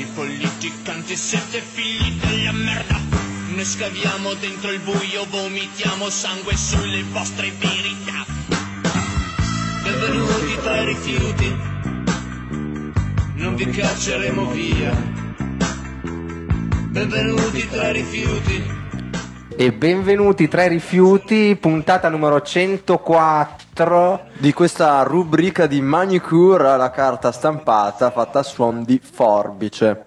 politicanti siete figli della merda. Noi scaviamo dentro il buio, vomitiamo sangue sulle vostre verità. Benvenuti tra i rifiuti, non vi cacceremo via. Benvenuti tra i rifiuti. E benvenuti tra i rifiuti, puntata numero 104 di questa rubrica di Manicure alla carta stampata fatta a suon di forbice.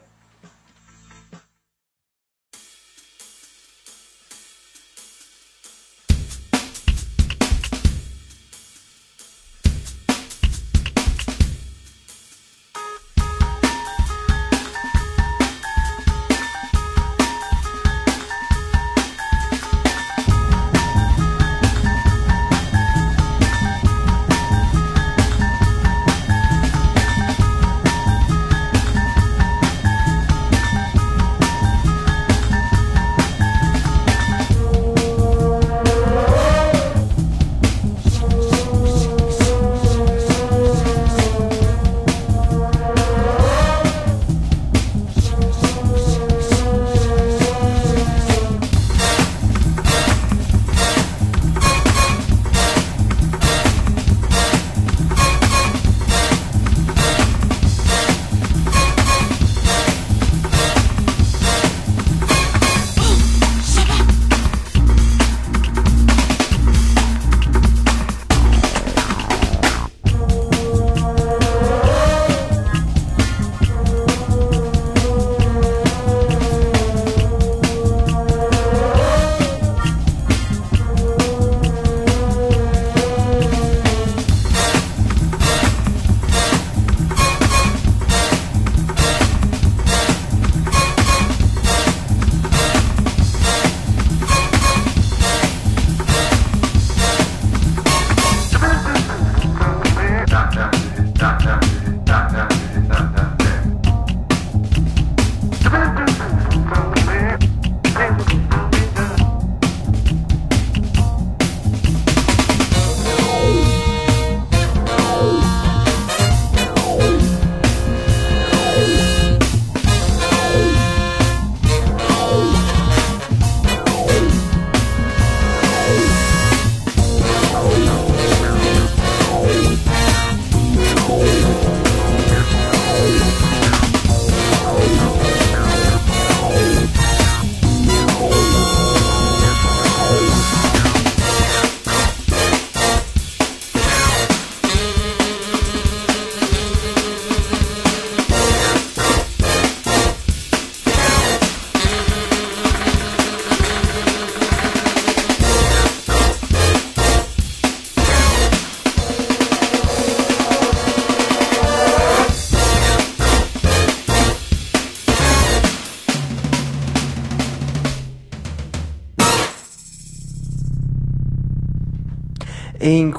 E in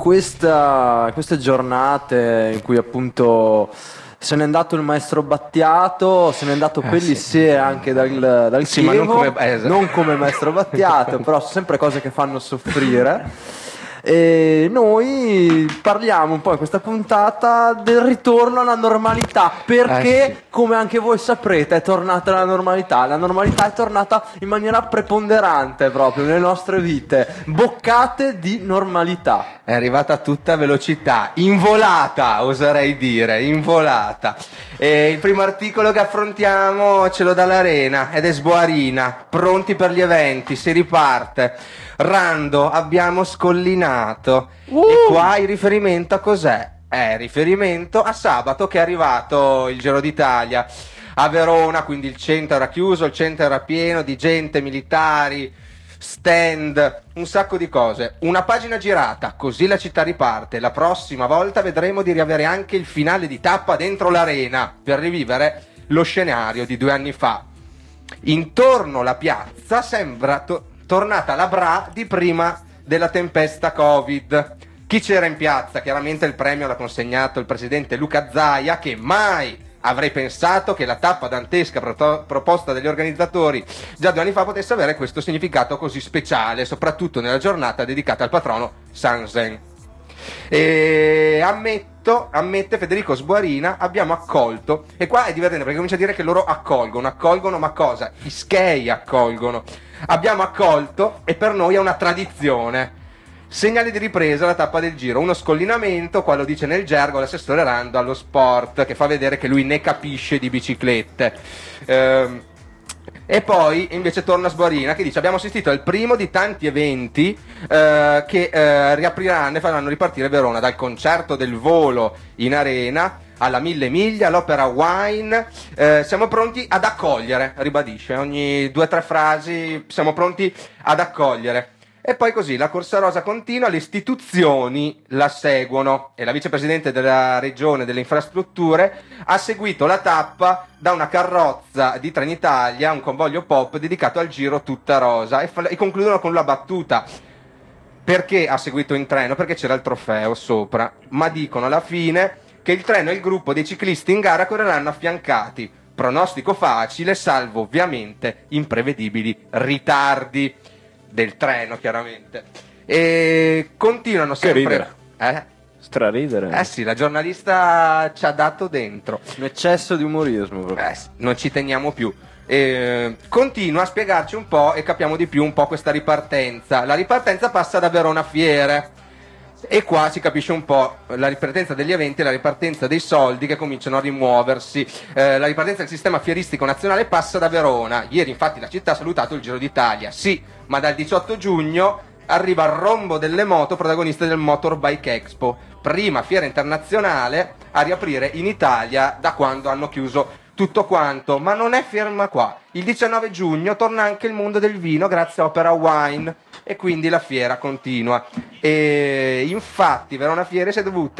queste giornate in cui appunto se n'è andato il maestro Battiato, se n'è andato Pellissier anche dal sì, Chievo, ma non come il maestro Battiato, però sono sempre cose che fanno soffrire. E noi parliamo un po' in questa puntata del ritorno alla normalità, perché come anche voi saprete è tornata la normalità è tornata in maniera preponderante proprio nelle nostre vite, boccate di normalità. È arrivata a tutta velocità, involata oserei dire, involata. E il primo articolo che affrontiamo ce lo dà l'Arena ed è Sboarina, pronti per gli eventi, si riparte. Rando, abbiamo scollinato. E qua il riferimento a cos'è? È riferimento a sabato che è arrivato il Giro d'Italia a Verona, quindi il centro era chiuso, il centro era pieno di gente, militari, stand, un sacco di cose. Una pagina girata, così la città riparte. La prossima volta vedremo di riavere anche il finale di tappa dentro l'Arena per rivivere lo scenario di 2 anni fa. Intorno la piazza sembra tornata la bra di prima della tempesta Covid. Chi c'era in piazza? Chiaramente il premio l'ha consegnato il presidente Luca Zaia, che mai avrei pensato che la tappa dantesca proposta dagli organizzatori già 2 anni fa potesse avere questo significato così speciale, soprattutto nella giornata dedicata al patrono Sanzen. E ammetto soprattutto, ammette Federico Sboarina, abbiamo accolto, e qua è divertente perché comincia a dire che loro accolgono, ma cosa? I skei accolgono. Abbiamo accolto e per noi è una tradizione. Segnale di ripresa alla tappa del Giro, uno scollinamento, qua lo dice nel gergo l'assessore Rando allo sport, che fa vedere che lui ne capisce di biciclette. E poi invece torna Sboarina che dice: abbiamo assistito al primo di tanti eventi che riapriranno e faranno ripartire Verona, dal concerto del volo in arena alla 1000 miglia, all'opera Wine. Siamo pronti ad accogliere, ribadisce ogni 2 o 3 frasi, siamo pronti ad accogliere. E poi così la corsa rosa continua, le istituzioni la seguono e la vicepresidente della regione delle infrastrutture ha seguito la tappa da una carrozza di Trenitalia, un convoglio pop dedicato al Giro tutta rosa, e concludono con la battuta. Perché ha seguito in treno? Perché c'era il trofeo sopra, ma dicono alla fine che il treno e il gruppo dei ciclisti in gara correranno affiancati. Pronostico facile, salvo ovviamente imprevedibili ritardi del treno, chiaramente. E continuano sempre. Straridere. Eh sì, la giornalista ci ha dato dentro. Un eccesso di umorismo proprio. Non ci teniamo più. Continua a spiegarci un po' e capiamo di più un po' questa ripartenza. La ripartenza passa da Verona Fiere. E qua si capisce un po' la ripartenza degli eventi e la ripartenza dei soldi che cominciano a rimuoversi. La ripartenza del sistema fieristico nazionale passa da Verona. Ieri infatti la città ha salutato il Giro d'Italia. Sì, ma dal 18 giugno arriva il rombo delle moto, protagoniste del Motorbike Expo, prima fiera internazionale a riaprire in Italia da quando hanno chiuso tutto quanto. Ma non è ferma qua. Il 19 giugno torna anche il mondo del vino grazie a Opera Wine e quindi la fiera continua. E infatti Verona Fiere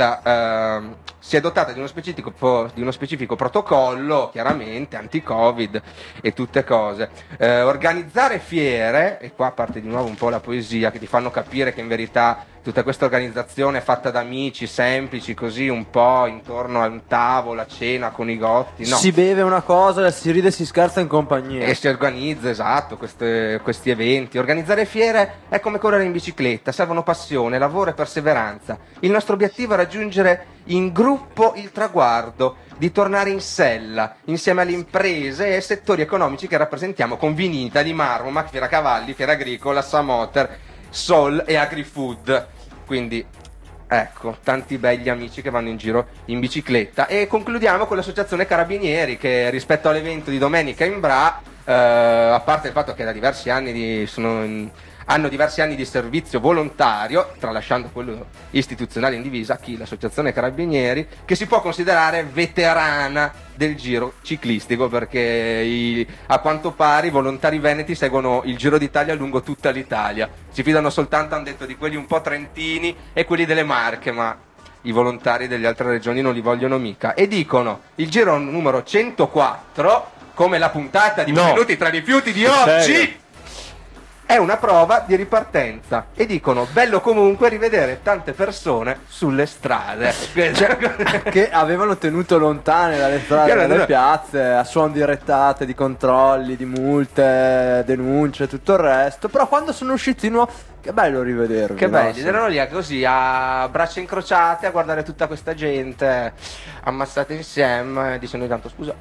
si è dotata di uno specifico protocollo, chiaramente anti-Covid e tutte cose. Organizzare fiere, e qua parte di nuovo un po' la poesia, che ti fanno capire che in verità tutta questa organizzazione è fatta da amici semplici, così un po' intorno a un tavolo, a cena con i gotti. No. Si beve una cosa, si ride e si scherza in compagnia. E si organizza, esatto, questi eventi. Organizzare fiere è come correre in bicicletta, servono passione, lavoro e perseveranza. Il nostro obiettivo è raggiungere in gruppo il traguardo di tornare in sella, insieme alle imprese e settori economici che rappresentiamo, con Vinita, Di Marmo, Macfiera Cavalli, Fiera Agricola, Samoter, Sol e Agrifood. Quindi ecco, tanti begli amici che vanno in giro in bicicletta. E concludiamo con l'associazione Carabinieri, che rispetto all'evento di domenica in Bra, a parte il fatto che da diversi anni hanno diversi anni di servizio volontario, tralasciando quello istituzionale in divisa, l'associazione Carabinieri, che si può considerare veterana del giro ciclistico, perché a quanto pare i volontari veneti seguono il Giro d'Italia lungo tutta l'Italia. Si fidano soltanto, hanno detto, di quelli un po' trentini e quelli delle Marche, ma i volontari delle altre regioni non li vogliono mica. E dicono: il giro numero 104, come la puntata di Minuti tra rifiuti di oggi, è una prova di ripartenza. E dicono: bello comunque rivedere tante persone sulle strade, che avevano tenuto lontane dalle strade, dalle piazze, a suon di rettate, di controlli, di multe, denunce, tutto il resto. Però quando sono usciti di nuovo, che bello rivedervi. Che belli, erano lì così a braccia incrociate a guardare tutta questa gente ammassata insieme, dicendo tanto scusa.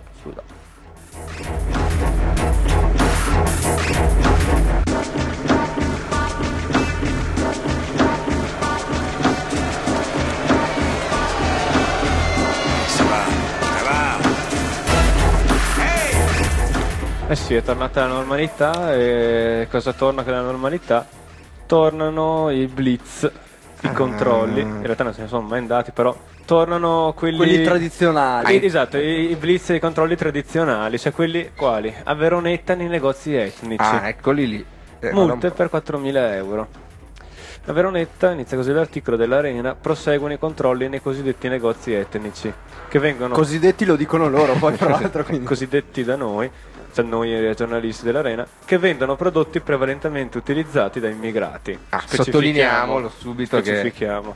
Eh sì, è tornata la normalità. E cosa torna con la normalità? Tornano i blitz, i controlli. In realtà non se ne sono mai andati, però tornano quelli tradizionali. Esatto, i blitz e i controlli tradizionali. Cioè quelli quali? A Veronetta nei negozi etnici. Eccoli lì. Multe per 4.000 euro. A Veronetta, inizia così l'articolo dell'Arena, proseguono i controlli nei cosiddetti negozi etnici, che vengono... Cosiddetti lo dicono loro, poi tra l'altro. Cosiddetti da noi, cioè noi giornalisti dell'Arena, che vendono prodotti prevalentemente utilizzati da immigrati. Sottolineiamolo subito. Specifichiamo.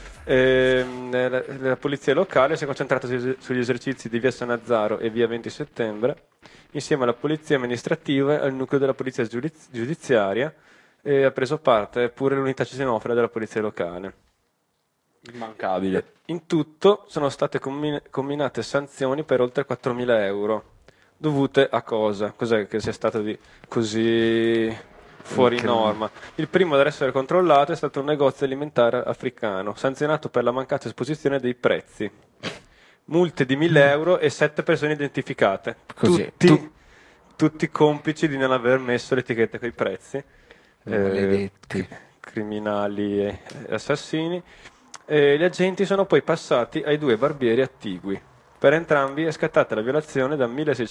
La polizia locale si è concentrata sugli esercizi di via Sanazzaro e via 20 settembre, insieme alla polizia amministrativa e al nucleo della polizia giudiziaria, e ha preso parte pure l'unità cesenofila della polizia locale. Immancabile. In tutto sono state combinate sanzioni per oltre 4.000 euro. Dovute a cosa? Cos'è che sia stato di così fuori norma? Il primo ad essere controllato è stato un negozio alimentare africano, sanzionato per la mancata esposizione dei prezzi. Multe di 1.000 euro e 7 persone identificate. Così. Tutti complici di non aver messo l'etichetta con i prezzi. Maledetti. Criminali e assassini. Gli agenti sono poi passati ai 2 barbieri attigui. Per entrambi è scattata la violazione da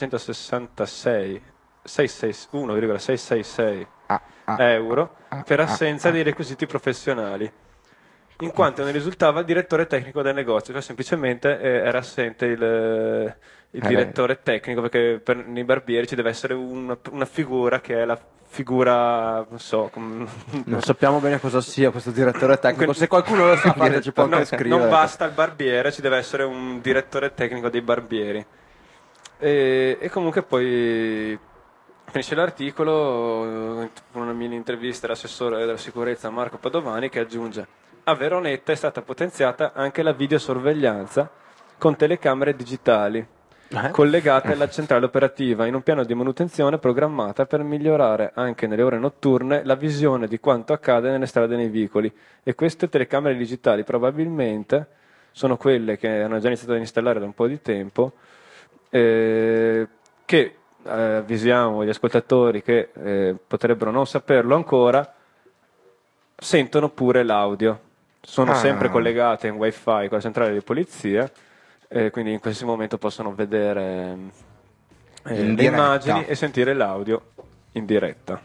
1.666 euro per assenza dei requisiti professionali, in quanto ne risultava il direttore tecnico del negozio, cioè semplicemente era assente il direttore tecnico, perché nei barbieri ci deve essere una figura che è la figura, non so, non sappiamo bene cosa sia questo direttore tecnico. Se qualcuno lo sa, ci può anche scrivere. Non basta il barbiere, ci deve essere un direttore tecnico dei barbieri. E comunque poi finisce l'articolo con una mini intervista all'assessore della sicurezza Marco Padovani, che aggiunge: a Veronetta è stata potenziata anche la videosorveglianza con telecamere digitali collegate alla centrale operativa in un piano di manutenzione programmata per migliorare anche nelle ore notturne la visione di quanto accade nelle strade e nei vicoli. E queste telecamere digitali probabilmente sono quelle che hanno già iniziato ad installare da un po' di tempo, che avvisiamo gli ascoltatori che potrebbero non saperlo ancora, sentono pure l'audio. Sono sempre collegate in wifi con la centrale di polizia, quindi in qualsiasi momento possono vedere le immagini e sentire l'audio in diretta.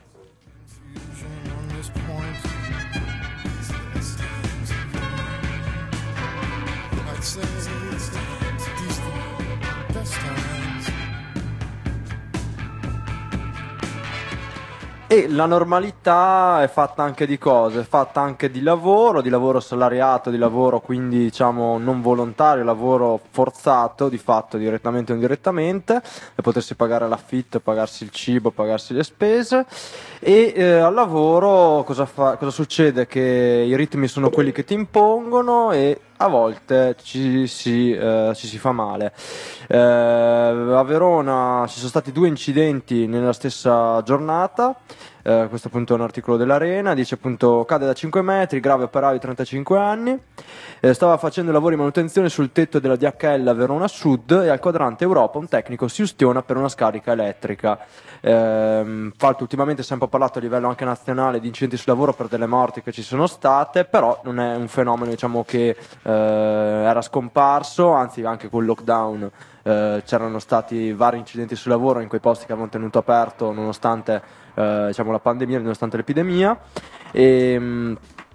E la normalità è fatta anche di cose, è fatta anche di lavoro salariato, di lavoro quindi diciamo non volontario, lavoro forzato di fatto direttamente o indirettamente, per potersi pagare l'affitto, pagarsi il cibo, pagarsi le spese. E al lavoro cosa succede? Che i ritmi sono quelli che ti impongono e a volte ci si fa male. A Verona ci sono stati 2 incidenti nella stessa giornata. Questo appunto è un articolo dell'Arena, dice appunto: cade da 5 metri, grave operaio di 35 anni, stava facendo i lavori di manutenzione sul tetto della DHL a Verona Sud e al quadrante Europa un tecnico si ustiona per una scarica elettrica. Infatti ultimamente si è un po' parlato a livello anche nazionale di incidenti sul lavoro per delle morti che ci sono state, però non è un fenomeno diciamo che era scomparso, anzi anche col lockdown c'erano stati vari incidenti sul lavoro in quei posti che avevano tenuto aperto nonostante diciamo la pandemia, nonostante l'epidemia. E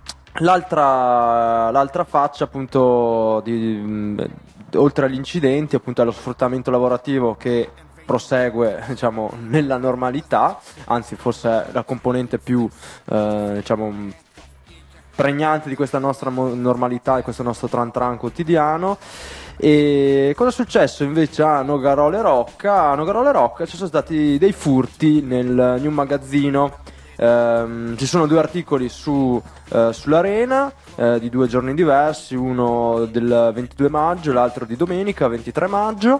l'altra faccia appunto oltre agli incidenti appunto è lo sfruttamento lavorativo che prosegue diciamo nella normalità, anzi forse è la componente più diciamo pregnante di questa nostra normalità, di questo nostro tran quotidiano. E cosa è successo invece a Nogarole Rocca? A Nogarole Rocca ci sono stati dei furti nel New Magazzino. Ci sono 2 articoli sull'Arena di 2 giorni diversi, uno del 22 maggio e l'altro di domenica 23 maggio.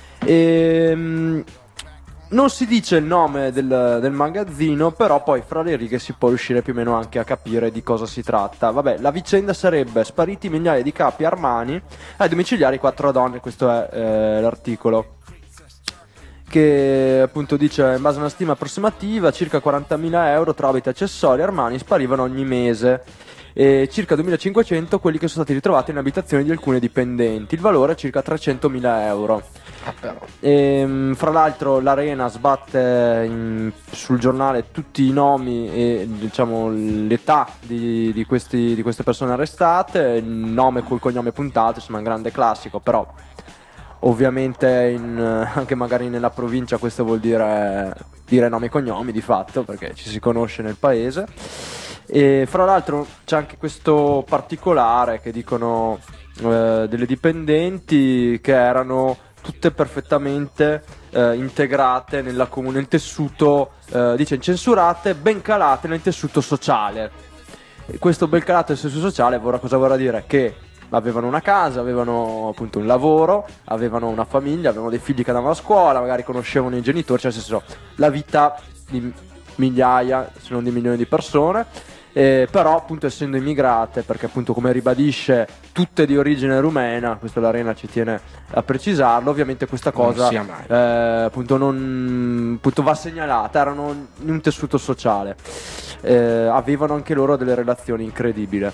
Non si dice il nome del magazzino, però poi fra le righe si può riuscire più o meno anche a capire di cosa si tratta. Vabbè, la vicenda sarebbe: spariti migliaia di capi Armani, ai domiciliari 4 donne. Questo è l'articolo, che appunto dice: in base a una stima approssimativa circa 40.000 euro tra abiti e accessori Armani sparivano ogni mese, e circa 2.500 quelli che sono stati ritrovati in abitazioni di alcune dipendenti. Il valore è circa 300.000 euro. Fra l'altro l'Arena sbatte sul giornale tutti i nomi e diciamo l'età di queste persone arrestate, il nome col cognome puntato, insomma un grande classico, però ovviamente anche magari nella provincia questo vuol dire nomi e cognomi di fatto, perché ci si conosce nel paese. E fra l'altro c'è anche questo particolare che dicono delle dipendenti che erano tutte perfettamente integrate nel tessuto, dice incensurate, ben calate nel tessuto sociale. E questo ben calato nel tessuto sociale cosa vorrà dire? Che avevano una casa, avevano appunto un lavoro, avevano una famiglia, avevano dei figli che andavano a scuola, magari conoscevano i genitori, cioè nel senso la vita di migliaia se non di milioni di persone. Però appunto essendo immigrate, perché appunto come ribadisce tutte di origine rumena, questo l'Arena ci tiene a precisarlo, ovviamente questa cosa appunto non appunto va segnalata, erano in un tessuto sociale, avevano anche loro delle relazioni incredibili.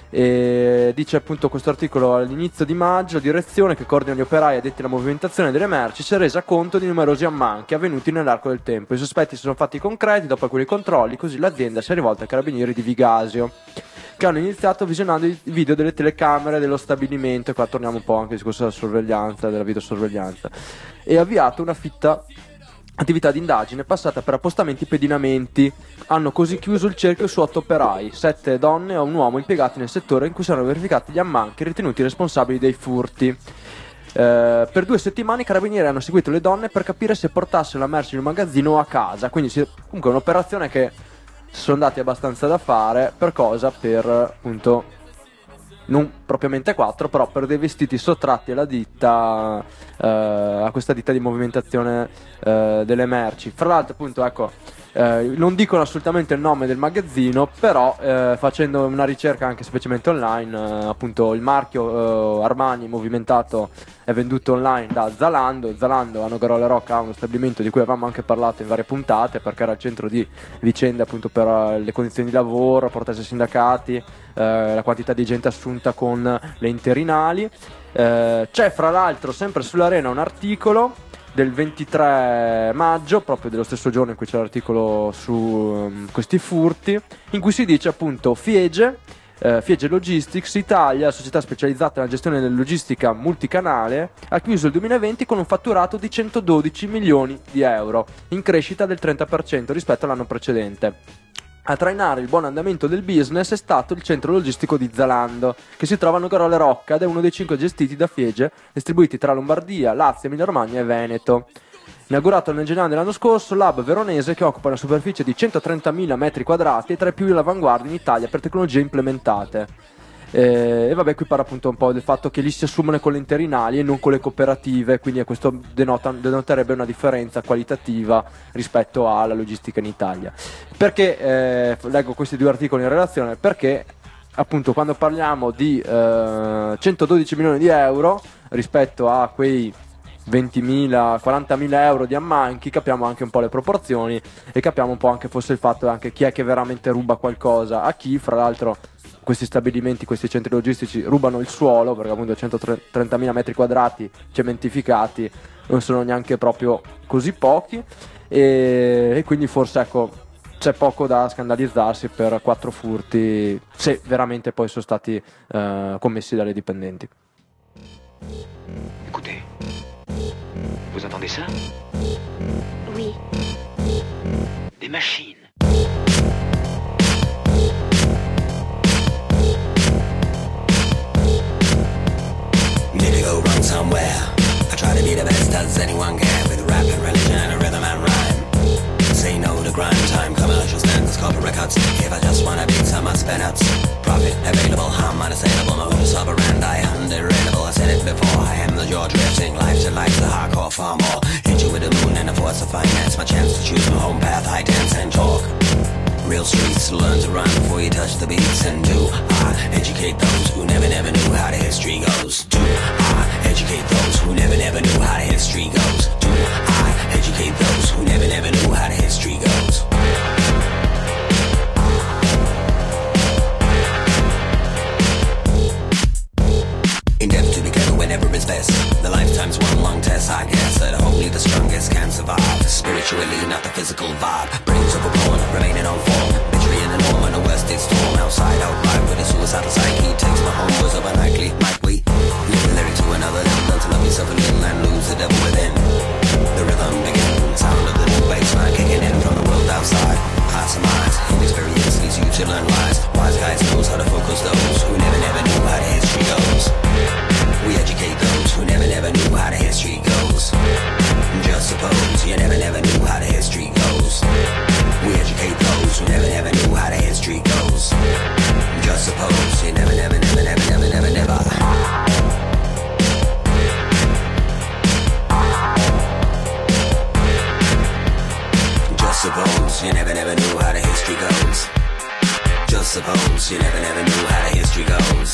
Dice appunto questo articolo: all'inizio di maggio la direzione che coordina gli operai addetti alla movimentazione delle merci si è resa conto di numerosi ammanchi avvenuti nell'arco del tempo. I sospetti si sono fatti concreti dopo alcuni controlli, così l'azienda si è rivolta ai carabinieri di Vigasio, che hanno iniziato visionando i video delle telecamere dello stabilimento, e qua torniamo un po' anche al discorso della sorveglianza, della videosorveglianza, e avviato una fitta attività di indagine passata per appostamenti e pedinamenti. Hanno così chiuso il cerchio su 8 operai, 7 donne e un uomo impiegati nel settore in cui saranno verificati gli ammanchi ritenuti responsabili dei furti. Per 2 settimane i carabinieri hanno seguito le donne per capire se portassero la merce in un magazzino o a casa, quindi comunque è un'operazione che sono dati abbastanza da fare. Per cosa? Per appunto non propriamente 4, però per dei vestiti sottratti alla ditta, a questa ditta di movimentazione delle merci. Fra l'altro appunto ecco, non dicono assolutamente il nome del magazzino, però facendo una ricerca anche semplicemente online, appunto il marchio Armani movimentato è venduto online da Zalando. A Nogarola Rocca ha uno stabilimento di cui avevamo anche parlato in varie puntate, perché era il centro di vicende appunto per le condizioni di lavoro, proteste ai sindacati, la quantità di gente assunta con le interinali. C'è fra l'altro sempre sull'Arena un articolo del 23 maggio, proprio dello stesso giorno in cui c'è l'articolo su questi furti, in cui si dice appunto Fiege Logistics Italia, società specializzata nella gestione della logistica multicanale, ha chiuso il 2020 con un fatturato di 112 milioni di euro, in crescita del 30% rispetto all'anno precedente. A trainare il buon andamento del business è stato il centro logistico di Zalando, che si trova a Nogarola Rocca ed è uno dei 5 gestiti da Fiege, distribuiti tra Lombardia, Lazio, Emilia Romagna e Veneto. Inaugurato nel gennaio dell'anno scorso, l'hub veronese, che occupa una superficie di 130.000 metri quadrati, è tra i più all'avanguardia in Italia per tecnologie implementate. E vabbè, qui parla appunto un po' del fatto che lì si assumono con le interinali e non con le cooperative, quindi questo denoterebbe una differenza qualitativa rispetto alla logistica in Italia. Perché leggo questi 2 articoli in relazione? Perché appunto quando parliamo di 112 milioni di euro rispetto a quei 20.000, 40.000 euro di ammanchi, capiamo anche un po' le proporzioni e capiamo un po' anche forse il fatto anche chi è che veramente ruba qualcosa a chi. Fra l'altro questi stabilimenti, questi centri logistici rubano il suolo, perché appunto 130.000 metri quadrati cementificati non sono neanche proprio così pochi, e quindi forse ecco c'è poco da scandalizzarsi per 4 furti, se veramente poi sono stati commessi dalle dipendenti. Écoutez, vous entendez ça? Oui. Des machines. Did it go wrong somewhere? I try to be the best as anyone can, with rap and religion and rhythm and rhyme. Say no to grind time, commercial standards, corporate records. If I just wanna beat some, I spend out. Profit available, harm unassailable, modus operandi underrateable. I said it before, I am the jaw drifting. Life's a hardcore far more. Hit you with the moon and the force of finance. My chance to choose my home path, I dance and talk. Real streets, learn to rhyme before you touch the beats. And do I educate those who never knew how the history goes? Do I educate those who never knew how the history goes? Do I educate those who never knew how the history goes? Endeavor to be clever whenever it's best. The lifetime's one long test, I guess, that only the strongest can survive. Spiritually, not the physical vibe. Brains overblown, remaining on form. Betraying the norm in a worst state storm. Outside, outright, with a suicidal psyche. Takes my home, was of unlikely. Might we live a lyric to another level? Learn to love yourself a little and lose the devil within. The rhythm begins, sound of the new bassline kicking in from the world outside. Hearts and minds, inexperience leads you to learn lies. Wise guys knows how to focus those who never knew how the history goes. We educate those who never knew how the history goes. Just suppose you never knew how the history goes. We educate those who never knew how the history goes. Just suppose you never. you never knew how the history goes. Just suppose you never knew how the history goes.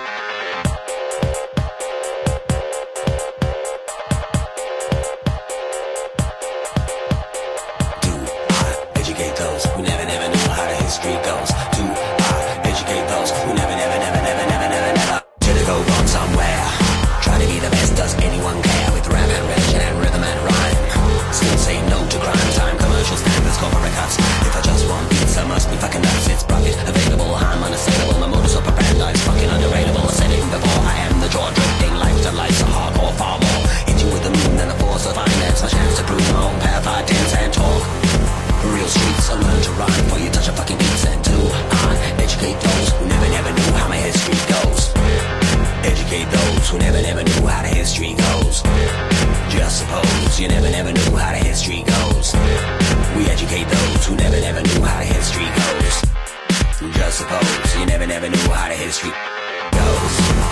Do I educate those who never knew how the history goes? Do I educate those who never should I go wrong somewhere? Try to be the best, does anyone care? With rap and religion and rhythm and rhyme. Still say no to crime time, commercial standards, corporate cuts. If I just want beats, I must be fucking nuts. It's profit available, I'm unassailable. My modus operandi is fucking underratable. I said it before, I am the jaw drifting. Life's a hardcore, far more. Hit you with the moon and the force of finance. My chance to prove my own path, I dance and talk. Real streets, I learn to rhyme. Before you touch a fucking beats and do I educate those who never knew how my history goes. Educate those who never knew how the history goes. Just suppose you never knew how the history goes. We educate those who never knew how the history goes. Just suppose you never knew how the history goes.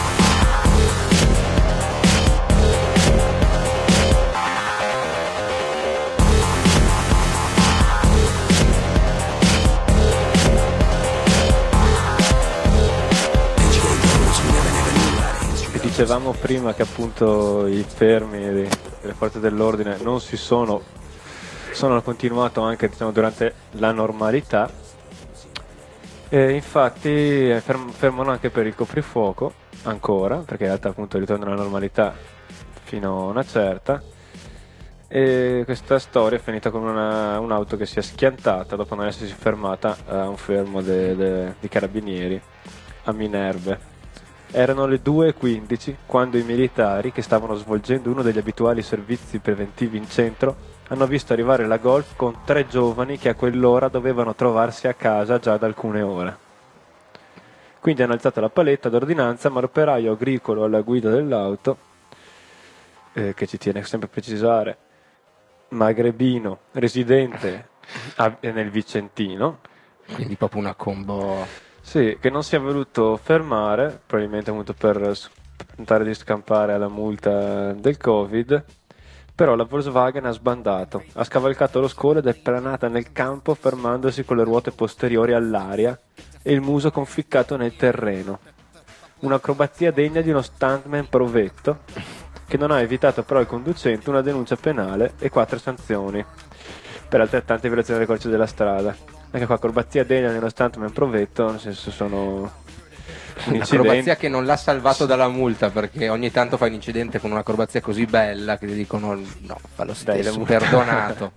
Dicevamo prima che appunto i fermi delle forze dell'ordine non sono continuato anche, diciamo, durante la normalità, e infatti fermano anche per il coprifuoco ancora, perché in realtà appunto ritorna alla normalità fino a una certa, e questa storia è finita con un'auto che si è schiantata dopo non essersi fermata a un fermo di carabinieri a Minerve. Erano le 2:15 quando i militari, che stavano svolgendo uno degli abituali servizi preventivi in centro, hanno visto arrivare la Golf con 3 giovani che a quell'ora dovevano trovarsi a casa già da alcune ore. Quindi hanno alzato la paletta d'ordinanza, ma l'operaio agricolo alla guida dell'auto, che ci tiene sempre a precisare, magrebino, residente nel Vicentino. Quindi proprio una combo. Sì, che non si è voluto fermare, probabilmente appunto per tentare di scampare alla multa del Covid, però la Volkswagen ha sbandato, ha scavalcato lo scolo ed è planata nel campo fermandosi con le ruote posteriori all'aria e il muso conficcato nel terreno. Un'acrobazia degna di uno stuntman provetto, che non ha evitato però al conducente una denuncia penale e 4 sanzioni per altrettante violazioni del codice della strada. Anche qua acrobazia degna di uno stuntman provetto, nel senso sono un'acrobazia che non l'ha salvato dalla multa, perché ogni tanto fai un incidente con un'acrobazia così bella che ti dicono no, fa lo stesso, perdonato.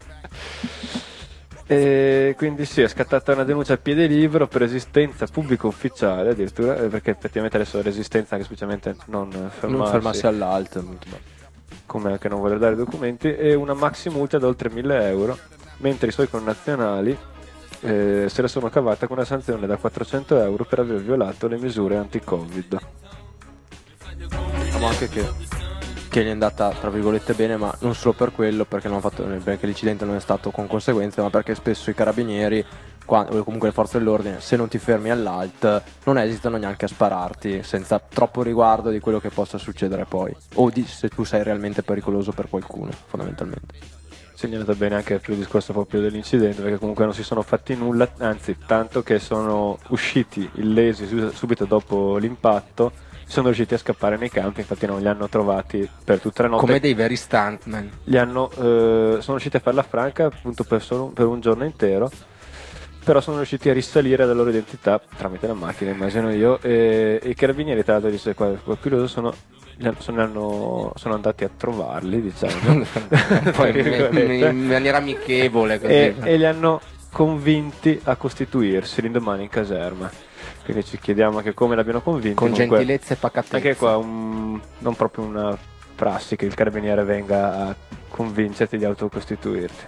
E quindi sì, è scattata una denuncia a piede libero per resistenza pubblico ufficiale addirittura, perché effettivamente adesso è resistenza anche specialmente non fermarsi all'alto, come anche non voler dare documenti, e una maxi multa da oltre 1.000 euro, mentre i suoi connazionali se la sono cavata con una sanzione da 400 euro per aver violato le misure anti-Covid. Diciamo anche che gli è andata tra virgolette bene, ma non solo per quello, perché non ha fatto perché l'incidente non è stato con conseguenze, ma perché spesso i carabinieri o comunque le forze dell'ordine, se non ti fermi all'alt, non esitano neanche a spararti senza troppo riguardo di quello che possa succedere poi, o se tu sei realmente pericoloso per qualcuno, fondamentalmente. Segnalato bene anche per il discorso proprio dell'incidente, perché comunque non si sono fatti nulla, anzi tanto che sono usciti illesi subito dopo l'impatto, sono riusciti a scappare nei campi, infatti non li hanno trovati per tutta la notte. Come dei veri stuntman. Sono riusciti a farla franca appunto per un giorno intero, però sono riusciti a risalire la loro identità tramite la macchina, immagino io, e i carabinieri, tra l'altro, dice qua curioso, sono andati a trovarli, diciamo, in maniera amichevole così. E li hanno convinti a costituirsi l'indomani in caserma. Quindi ci chiediamo anche come l'abbiano convinti. Con comunque, gentilezza e pacatezza. Anche qua non proprio una prassi che il carabiniere venga a convincerti di autocostituirti.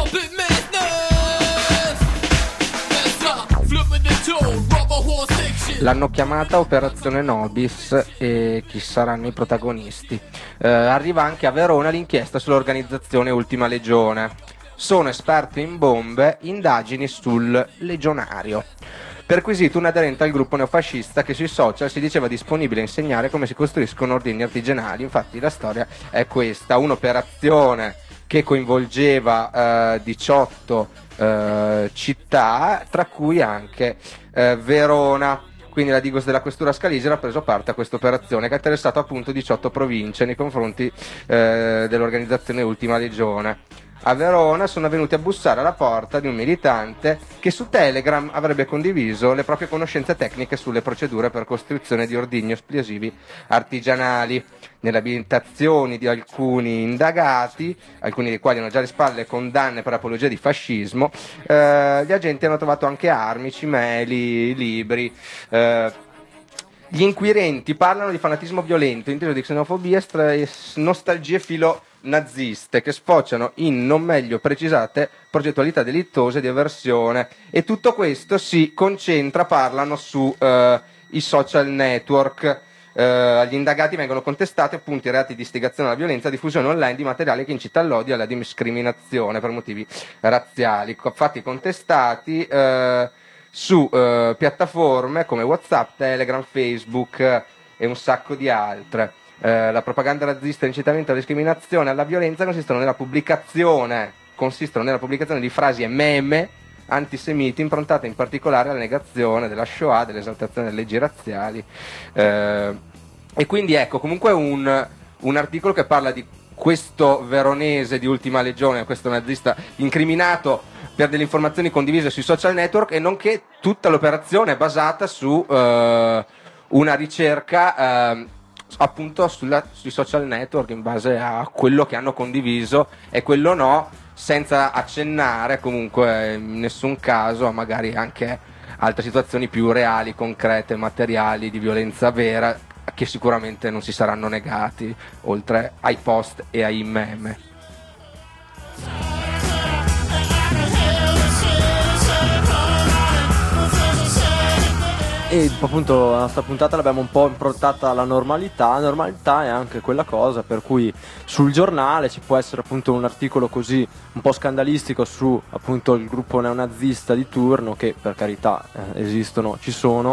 Rubber horse section. L'hanno chiamata Operazione Nobis e chi saranno i protagonisti. Arriva anche a Verona l'inchiesta sull'organizzazione Ultima Legione. Sono esperto in bombe, indagini sul legionario. Perquisito un aderente al gruppo neofascista che sui social si diceva disponibile a insegnare come si costruiscono ordini artigianali. Infatti la storia è questa, un'operazione che coinvolgeva 18 città, tra cui anche Verona. Quindi la Digos della Questura Scalisera ha preso parte a questa operazione che ha interessato appunto 18 province nei confronti dell'organizzazione Ultima Legione. A Verona sono venuti a bussare alla porta di un militante che su Telegram avrebbe condiviso le proprie conoscenze tecniche sulle procedure per costruzione di ordigni esplosivi artigianali. Nelle abitazioni di alcuni indagati, alcuni dei quali hanno già alle spalle condanne per apologia di fascismo, gli agenti hanno trovato anche armi, cimeli, libri. Gli inquirenti parlano di fanatismo violento, inteso di xenofobia e nostalgie filo-naziste che sfociano in non meglio precisate progettualità delittuose di avversione, e tutto questo si concentra, parlano su i social network. Agli indagati vengono contestati appunto i reati di istigazione alla violenza, diffusione online di materiale che incita all'odio e alla discriminazione per motivi razziali, fatti contestati su piattaforme come WhatsApp, Telegram, Facebook e un sacco di altre. La propaganda razzista e l'incitamento alla discriminazione e alla violenza consistono nella pubblicazione di frasi e meme antisemiti improntate in particolare alla negazione della Shoah, dell'esaltazione delle leggi razziali, e quindi ecco, comunque un articolo che parla di questo veronese di Ultima Legione, questo nazista incriminato per delle informazioni condivise sui social network, e nonché tutta l'operazione è basata su una ricerca appunto sui social network in base a quello che hanno condiviso e quello no, senza accennare comunque in nessun caso a magari anche altre situazioni più reali, concrete, materiali, di violenza vera, che sicuramente non si saranno negati, oltre ai post e ai meme. E appunto la nostra puntata l'abbiamo un po' improntata alla normalità. La normalità è anche quella cosa per cui sul giornale ci può essere appunto un articolo così un po' scandalistico su appunto il gruppo neonazista di turno, che per carità esistono, ci sono,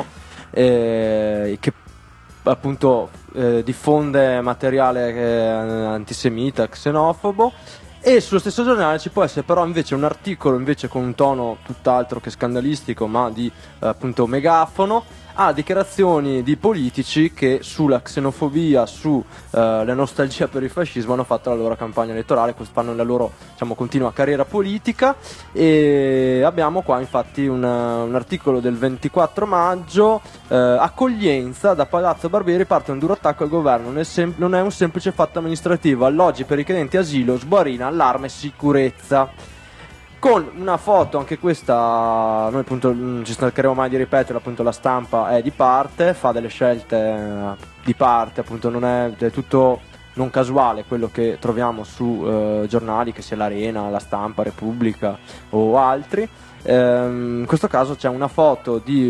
che appunto diffonde materiale antisemita, xenofobo. E sullo stesso giornale ci può essere però invece un articolo invece con un tono tutt'altro che scandalistico, ma di appunto megafono, a dichiarazioni di politici che sulla xenofobia, su la nostalgia per il fascismo hanno fatto la loro campagna elettorale, fanno la loro, diciamo, continua carriera politica. E abbiamo qua infatti un articolo del 24 maggio, accoglienza, da Palazzo Barberi parte un duro attacco al governo, non è un semplice fatto amministrativo, alloggi per richiedenti asilo, Sboarina, allarme sicurezza. Con una foto, anche questa noi appunto non ci stancheremo mai di ripetere, appunto la Stampa è di parte, fa delle scelte di parte, appunto non è del tutto non casuale quello che troviamo su giornali, che sia l'Arena, la Stampa, Repubblica o altri. In questo caso c'è una foto di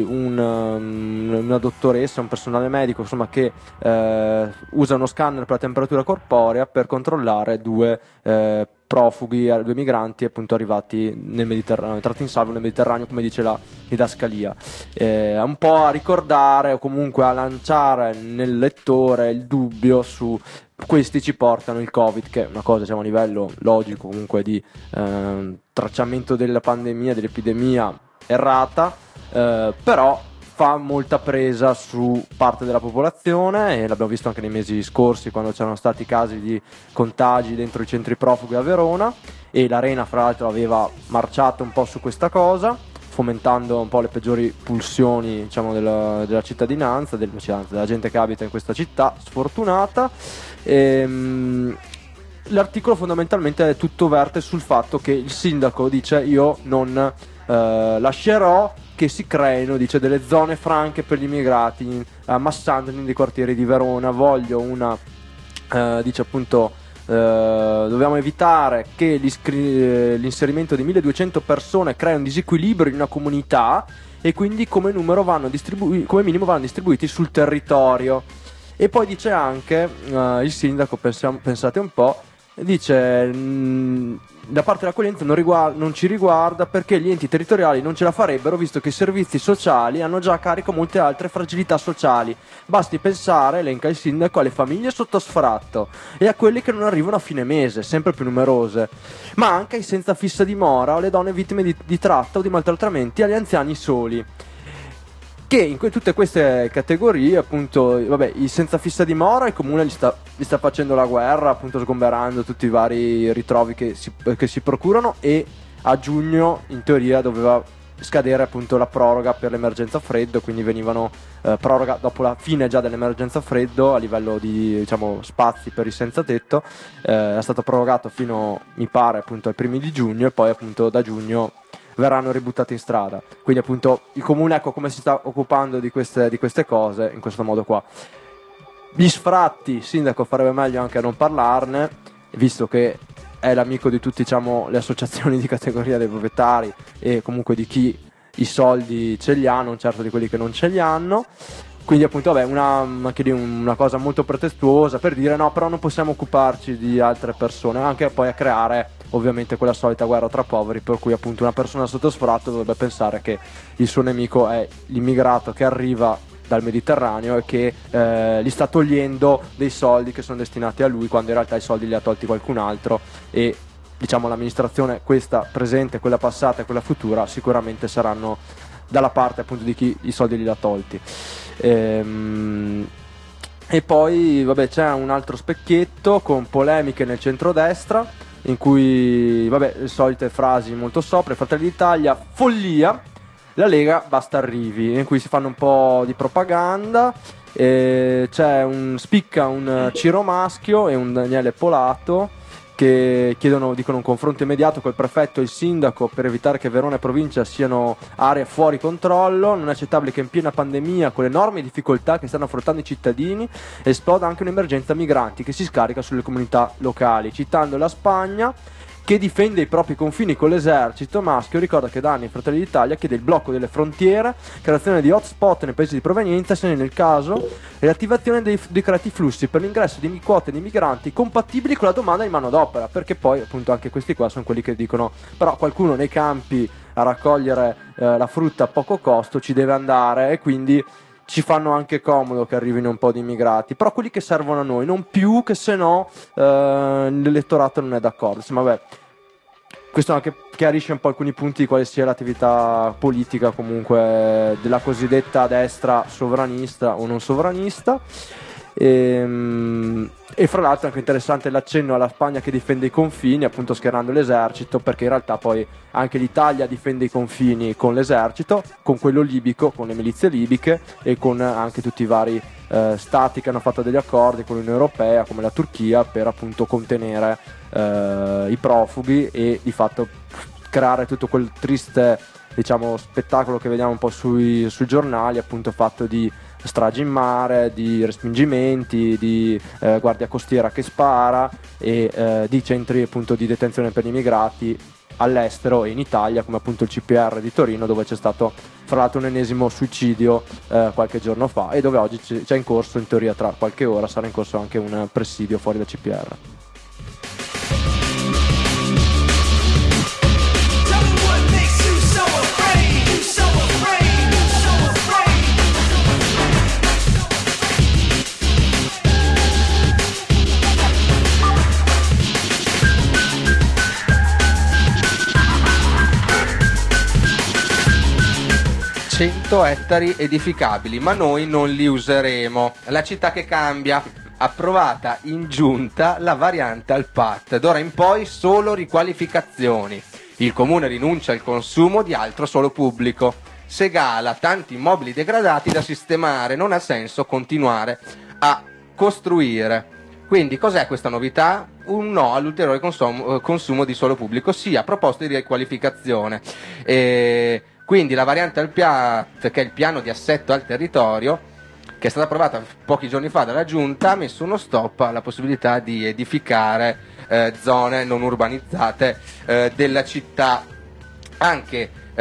una dottoressa, un personale medico, insomma, che usa uno scanner per la temperatura corporea per controllare due profughi, due migranti appunto arrivati nel Mediterraneo, tratti in salvo nel Mediterraneo, come dice la didascalia, un po' a ricordare o comunque a lanciare nel lettore il dubbio su questi ci portano il Covid, che è una cosa, diciamo, a livello logico comunque di tracciamento della pandemia, dell'epidemia errata, però fa molta presa su parte della popolazione, e l'abbiamo visto anche nei mesi scorsi quando c'erano stati casi di contagi dentro i centri profughi a Verona, e l'Arena fra l'altro aveva marciato un po' su questa cosa, fomentando un po' le peggiori pulsioni, diciamo, della cittadinanza, della gente che abita in questa città sfortunata. L'articolo fondamentalmente è tutto verte sul fatto che il sindaco dice: io non lascerò che si creino, dice, delle zone franche per gli immigrati a Massandrini, dei quartieri di Verona. Voglio dice appunto, dobbiamo evitare che l'inserimento di 1200 persone crei un disequilibrio in una comunità, e quindi come minimo vanno distribuiti sul territorio. E poi dice anche il sindaco, pensate un po', dice da parte dell'accoglienza non ci riguarda perché gli enti territoriali non ce la farebbero visto che i servizi sociali hanno già a carico molte altre fragilità sociali. Basti pensare, elenca il sindaco, alle famiglie sotto sfratto e a quelle che non arrivano a fine mese, sempre più numerose, ma anche ai senza fissa dimora o alle donne vittime di tratta o di maltrattamenti, agli anziani soli. Che in tutte queste categorie, appunto, vabbè, i senza fissa dimora il comune gli sta facendo la guerra, appunto sgomberando tutti i vari ritrovi che si procurano, e a giugno in teoria doveva scadere appunto la proroga per l'emergenza freddo, quindi venivano proroga dopo la fine già dell'emergenza freddo a livello di, diciamo, spazi per i senza tetto, è stato prorogato fino, mi pare, appunto ai primi di giugno, e poi appunto da giugno verranno ributtati in strada. Quindi appunto il comune, ecco come si sta occupando di queste cose in questo modo qua. Gli sfratti, il sindaco farebbe meglio anche a non parlarne, visto che è l'amico di tutti, diciamo, le associazioni di categoria dei proprietari e comunque di chi i soldi ce li ha, non certo di quelli che non ce li hanno. Quindi appunto vabbè, anche lì una cosa molto pretestuosa per dire no, però non possiamo occuparci di altre persone, anche poi a creare ovviamente quella solita guerra tra poveri, per cui appunto una persona sotto sfratto dovrebbe pensare che il suo nemico è l'immigrato che arriva dal Mediterraneo e che gli sta togliendo dei soldi che sono destinati a lui, quando in realtà i soldi li ha tolti qualcun altro, e diciamo l'amministrazione, questa presente, quella passata e quella futura, sicuramente saranno dalla parte appunto di chi i soldi li ha tolti. E poi vabbè, c'è un altro specchietto con polemiche nel centrodestra, in cui vabbè, le solite frasi molto sopra: Fratelli d'Italia, follia, la Lega, basta arrivi, in cui si fanno un po' di propaganda. C'è spicca un Ciro Maschio e un Daniele Polato che dicono un confronto immediato col prefetto e il sindaco per evitare che Verona e provincia siano aree fuori controllo. Non è accettabile che in piena pandemia, con le enormi difficoltà che stanno affrontando i cittadini, esploda anche un'emergenza migranti che si scarica sulle comunità locali. Citando la Spagna, che difende i propri confini con l'esercito, Maschio ricorda che da anni Fratelli d'Italia chiede il blocco delle frontiere, creazione di hotspot nei paesi di provenienza, se nel caso, e l'attivazione dei decreti flussi per l'ingresso di quote di migranti compatibili con la domanda di manodopera, perché poi appunto anche questi qua sono quelli che dicono però qualcuno nei campi a raccogliere la frutta a poco costo ci deve andare, e quindi ci fanno anche comodo che arrivino un po' di immigrati, però quelli che servono a noi, non più, che se no l'elettorato non è d'accordo. Insomma, vabbè, questo anche chiarisce un po' alcuni punti di quale sia l'attività politica comunque della cosiddetta destra sovranista o non sovranista. E fra l'altro è anche interessante l'accenno alla Spagna che difende i confini, appunto schierando l'esercito, perché in realtà poi anche l'Italia difende i confini con l'esercito, con quello libico, con le milizie libiche, e con anche tutti i vari stati che hanno fatto degli accordi con l'Unione Europea, come la Turchia, per appunto contenere i profughi e di fatto creare tutto quel triste, diciamo, spettacolo che vediamo un po' sui giornali, appunto fatto di stragi in mare, di respingimenti, di guardia costiera che spara, e di centri appunto di detenzione per gli immigrati all'estero e in Italia, come appunto il CPR di Torino, dove c'è stato fra l'altro un ennesimo suicidio qualche giorno fa, e dove oggi c'è in corso, in teoria tra qualche ora sarà in corso anche un presidio fuori dal CPR. Ettari edificabili, ma noi non li useremo. La città che cambia, approvata in giunta la variante al PAT, d'ora in poi solo riqualificazioni. Il comune rinuncia al consumo di altro suolo pubblico. Segala, tanti immobili degradati da sistemare, non ha senso continuare a costruire. Quindi cos'è questa novità? Un no all'ulteriore consumo di suolo pubblico, sì a proposte di riqualificazione. Quindi la variante al PIAT, che è il piano di assetto al territorio, che è stata approvata pochi giorni fa dalla Giunta, ha messo uno stop alla possibilità di edificare zone non urbanizzate della città, anche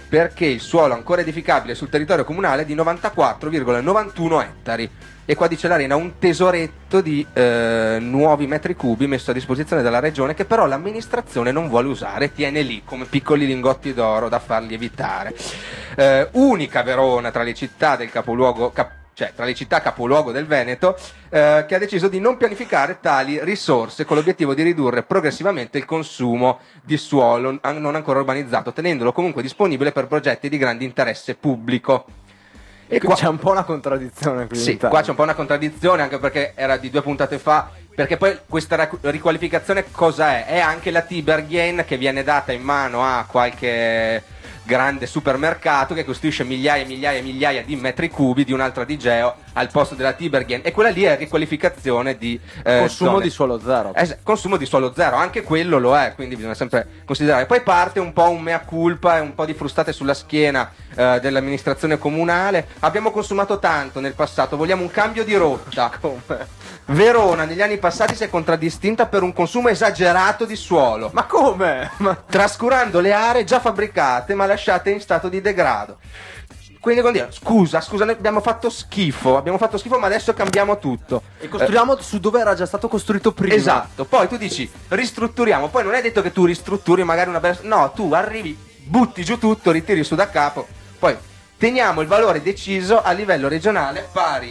perché il suolo ancora edificabile sul territorio comunale è di 94,91 ettari. E qua dice l'Arena un tesoretto di nuovi metri cubi messo a disposizione dalla regione, che però l'amministrazione non vuole usare, tiene lì come piccoli lingotti d'oro da far lievitare. Unica Verona tra le città del capoluogo tra le città capoluogo del Veneto, che ha deciso di non pianificare tali risorse con l'obiettivo di ridurre progressivamente il consumo di suolo non ancora urbanizzato, tenendolo comunque disponibile per progetti di grande interesse pubblico. E qua c'è un po' una contraddizione qui. Sì, qua c'è un po' una contraddizione, anche perché era di 2 puntate fa, perché poi questa riqualificazione cosa è? È anche la Tiberghien che viene data in mano a qualche grande supermercato che costruisce migliaia e migliaia e migliaia di metri cubi di un'altra Digeo al posto della Tiberghien, e quella lì è riqualificazione di consumo zone. di suolo zero. Consumo di suolo zero, anche quello lo è, quindi bisogna sempre considerare. Poi parte un po' un mea culpa e un po' di frustate sulla schiena dell'amministrazione comunale. Abbiamo consumato tanto nel passato, vogliamo un cambio di rotta. Verona negli anni passati si è contraddistinta per un consumo esagerato di suolo. Ma come? Trascurando le aree già fabbricate ma lasciate in stato di degrado. Quindi vuol dire, scusa, noi abbiamo fatto schifo, ma adesso cambiamo tutto. E costruiamo su dove era già stato costruito prima. Esatto, poi tu dici ristrutturiamo, poi non è detto che tu ristrutturi magari no, tu arrivi, butti giù tutto, ritiri su da capo, poi teniamo il valore deciso a livello regionale pari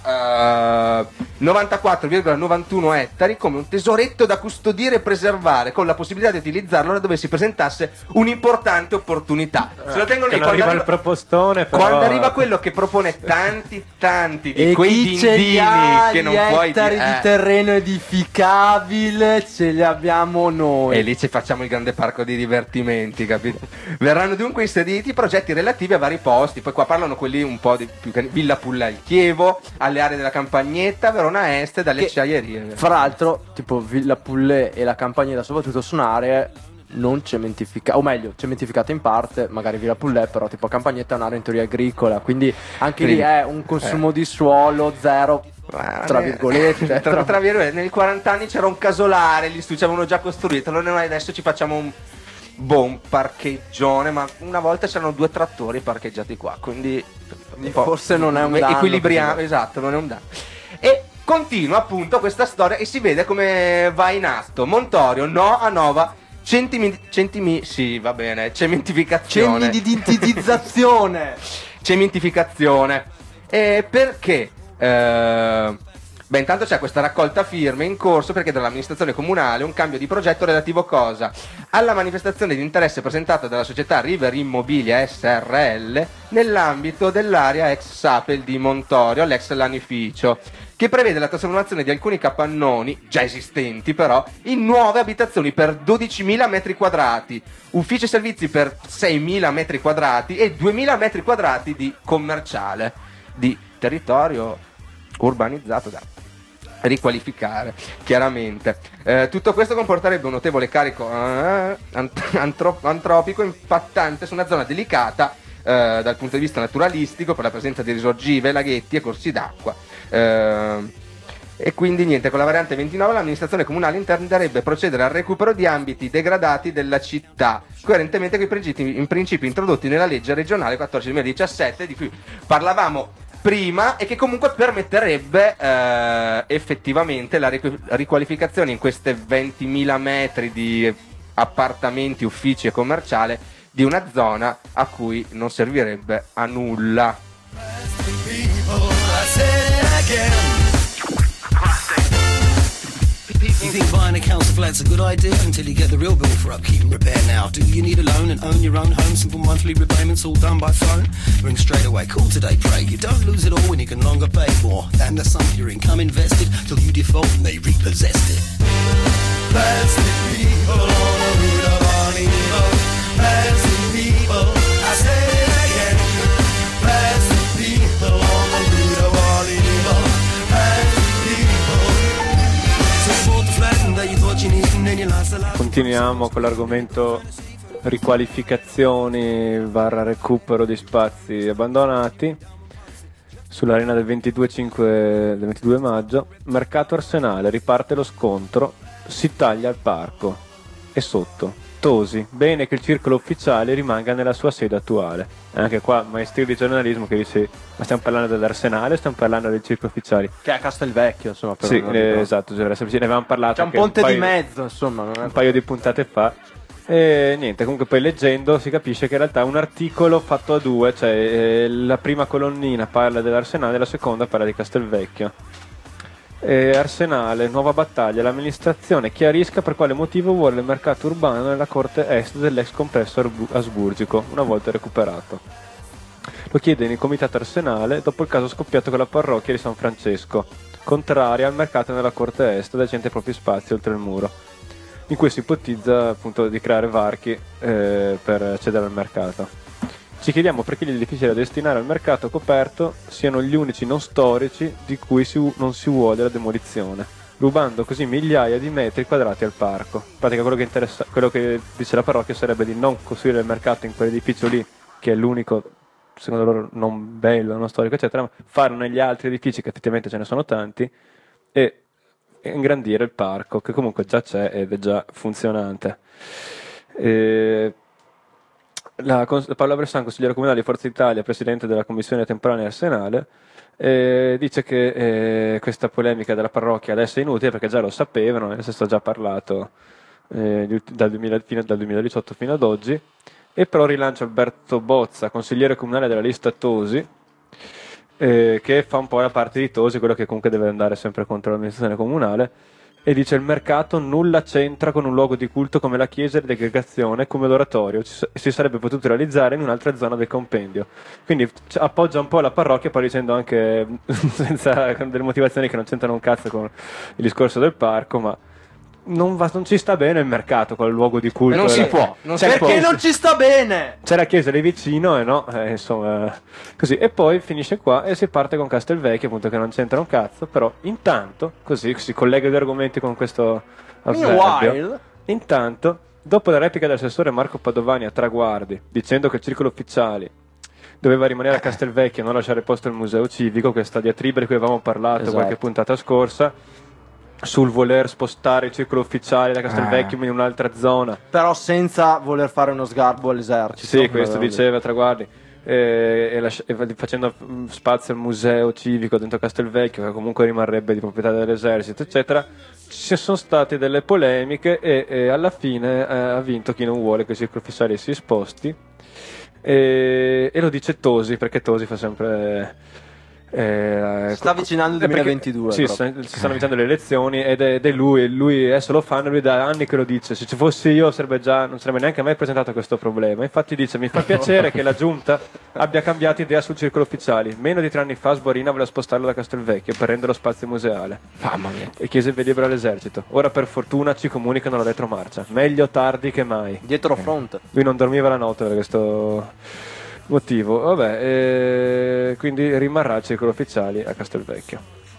a 94,91 ettari come un tesoretto da custodire e preservare, con la possibilità di utilizzarlo laddove si presentasse un'importante opportunità. Se lo tengono lì quando arriva il propostone, però... quando arriva quello che propone tanti di quei dindini che non puoi ettari di terreno edificabile ce li abbiamo noi. E lì ci facciamo il grande parco di divertimenti, capito? Verranno dunque inseriti progetti relativi a vari posti. Poi qua parlano quelli un po' di più Villa Pulla il Chievo, alle aree della Campagnetta, Verona Est, dalle acciaierie. Fra l'altro, tipo Villa Pulle e la Campagnetta soprattutto sono aree non cementificate, o meglio, cementificate in parte, magari Villa Pulle, però tipo Campagnetta è un'area in teoria agricola, quindi anche lì è un consumo di suolo zero. Tra virgolette, tra virgolette, nei 40 anni c'era un casolare, lì ci avevano già costruito, allora noi adesso ci facciamo un parcheggione, ma una volta c'erano 2 trattori parcheggiati qua, quindi forse non è un danno. Equilibriamo, esatto, non è un danno. E continua appunto questa storia e si vede come va in atto. Montorio no a nuova cementificazione. Cementificazione. E perché? Intanto c'è questa raccolta firme in corso perché dall'amministrazione comunale un cambio di progetto relativo cosa? Alla manifestazione di interesse presentata dalla società River Immobilia SRL nell'ambito dell'area ex Sapel di Montorio, l'ex lanificio, che prevede la trasformazione di alcuni capannoni, già esistenti però, in nuove abitazioni per 12.000 metri quadrati, uffici e servizi per 6.000 metri quadrati e 2.000 metri quadrati di commerciale, di territorio urbanizzato da riqualificare, chiaramente. Tutto questo comporterebbe un notevole carico antropico impattante su una zona delicata dal punto di vista naturalistico per la presenza di risorgive, laghetti e corsi d'acqua. E quindi niente, con la variante 29 l'amministrazione comunale intenderebbe procedere al recupero di ambiti degradati della città, coerentemente con i principi introdotti nella legge regionale 14/2017 di cui parlavamo prima e che comunque permetterebbe effettivamente la riqualificazione in queste 20.000 metri di appartamenti, uffici e commerciale di una zona a cui non servirebbe a nulla. You think buying a council flat's a good idea until you get the real bill for upkeep and repair now. Do you need a loan and own your own home? Simple monthly repayments all done by phone? Ring straight away, call today, pray. You don't lose it all when you can longer pay more than the sum of your income invested till you default and they repossessed it. Plastic people on the route of our evil. Plastic people, I say it again. Plastic people on the route of our evil. Plastic people. So bought the flat and that you thought you needed and then you lost a lot. Continuiamo con l'argomento riqualificazioni / recupero di spazi abbandonati sull'arena del 22 maggio. Mercato Arsenale, riparte lo scontro, si taglia il parco e sotto Tosi, bene che il circolo ufficiale rimanga nella sua sede attuale. Anche qua maestria di giornalismo che dice: ma stiamo parlando dell'Arsenale o stiamo parlando del circolo ufficiale? Che è a Castelvecchio, insomma. Per Sì, non ricordo. esatto, ne avevamo parlato C'è un anche ponte di paio- mezzo, insomma. Non è... un paio di puntate fa. E niente, comunque poi leggendo si capisce che in realtà è un articolo fatto a due, cioè la prima colonnina parla dell'Arsenale e la seconda parla di Castelvecchio. Arsenale, nuova battaglia, l'amministrazione chiarisca per quale motivo vuole il mercato urbano nella corte est dell'ex complesso asburgico, una volta recuperato. Lo chiede il comitato Arsenale dopo il caso scoppiato con la parrocchia di San Francesco, contraria al mercato nella corte est decente ai propri spazi oltre il muro, in cui si ipotizza appunto di creare varchi per accedere al mercato. Ci chiediamo perché gli edifici da destinare al mercato coperto siano gli unici non storici di cui non si vuole la demolizione, rubando così migliaia di metri quadrati al parco. In pratica quello che dice la parrocchia sarebbe di non costruire il mercato in quell'edificio lì, che è l'unico, secondo loro, non bello, non storico, eccetera, ma farlo negli altri edifici, che effettivamente ce ne sono tanti, e ingrandire il parco, che comunque già c'è ed è già funzionante. Paola Bressan, consigliere comunale di Forza Italia, presidente della commissione temporanea Arsenale, dice che questa polemica della parrocchia adesso è inutile perché già lo sapevano, ne è stato già parlato dal 2018 fino ad oggi, e però rilancia Alberto Bozza, consigliere comunale della lista Tosi, che fa un po' la parte di Tosi, quello che comunque deve andare sempre contro l'amministrazione comunale, e dice: il mercato nulla c'entra con un luogo di culto come la chiesa di aggregazione, come l'oratorio, si sarebbe potuto realizzare in un'altra zona del compendio. Quindi appoggia un po' la parrocchia, poi dicendo anche senza con delle motivazioni che non c'entrano un cazzo con il discorso del parco, ma non ci sta bene il mercato con il luogo di culto. E non si può, non si Perché può. non ci sta bene? C'è la chiesa lì vicino e no, insomma, così. E poi finisce qua e si parte con Castelvecchio, appunto, che non c'entra un cazzo, però intanto, così si collega gli argomenti con questo avverbio. Meanwhile, Intanto, dopo la replica dell'assessore Marco Padovani a Traguardi, dicendo che il circolo ufficiali doveva rimanere a Castelvecchio e non lasciare posto al museo civico, questa diatriba di cui avevamo parlato Esatto. qualche puntata scorsa, sul voler spostare il circolo ufficiale da Castelvecchio in un'altra zona. però senza voler fare uno sgarbo all'esercito. Sì, come questo avevamo diceva Traguardi. E facendo spazio al museo civico dentro Castelvecchio, che comunque rimarrebbe di proprietà dell'esercito, eccetera. Ci sono state delle polemiche e alla fine ha vinto chi non vuole che il circolo ufficiale si sposti, e lo dice Tosi, perché Tosi fa sempre... Si sta avvicinando il perché- 2022. Sì, proprio. si stanno avvicinando le elezioni ed è lui adesso lo fanno, lui da anni che lo dice: se ci fossi io non sarebbe neanche mai presentato questo problema. Infatti dice: mi fa piacere che la giunta abbia cambiato idea sul circolo ufficiali. Meno di 3 anni fa Sborina voleva spostarlo da Castelvecchio per rendere lo spazio museale Mamma mia. e chiese il via libera all'esercito. Ora per fortuna ci comunicano la retromarcia, meglio tardi che mai. Dietro front. Lui non dormiva la notte per questo motivo. Vabbè, quindi rimarrà il circolo ufficiali a Castelvecchio.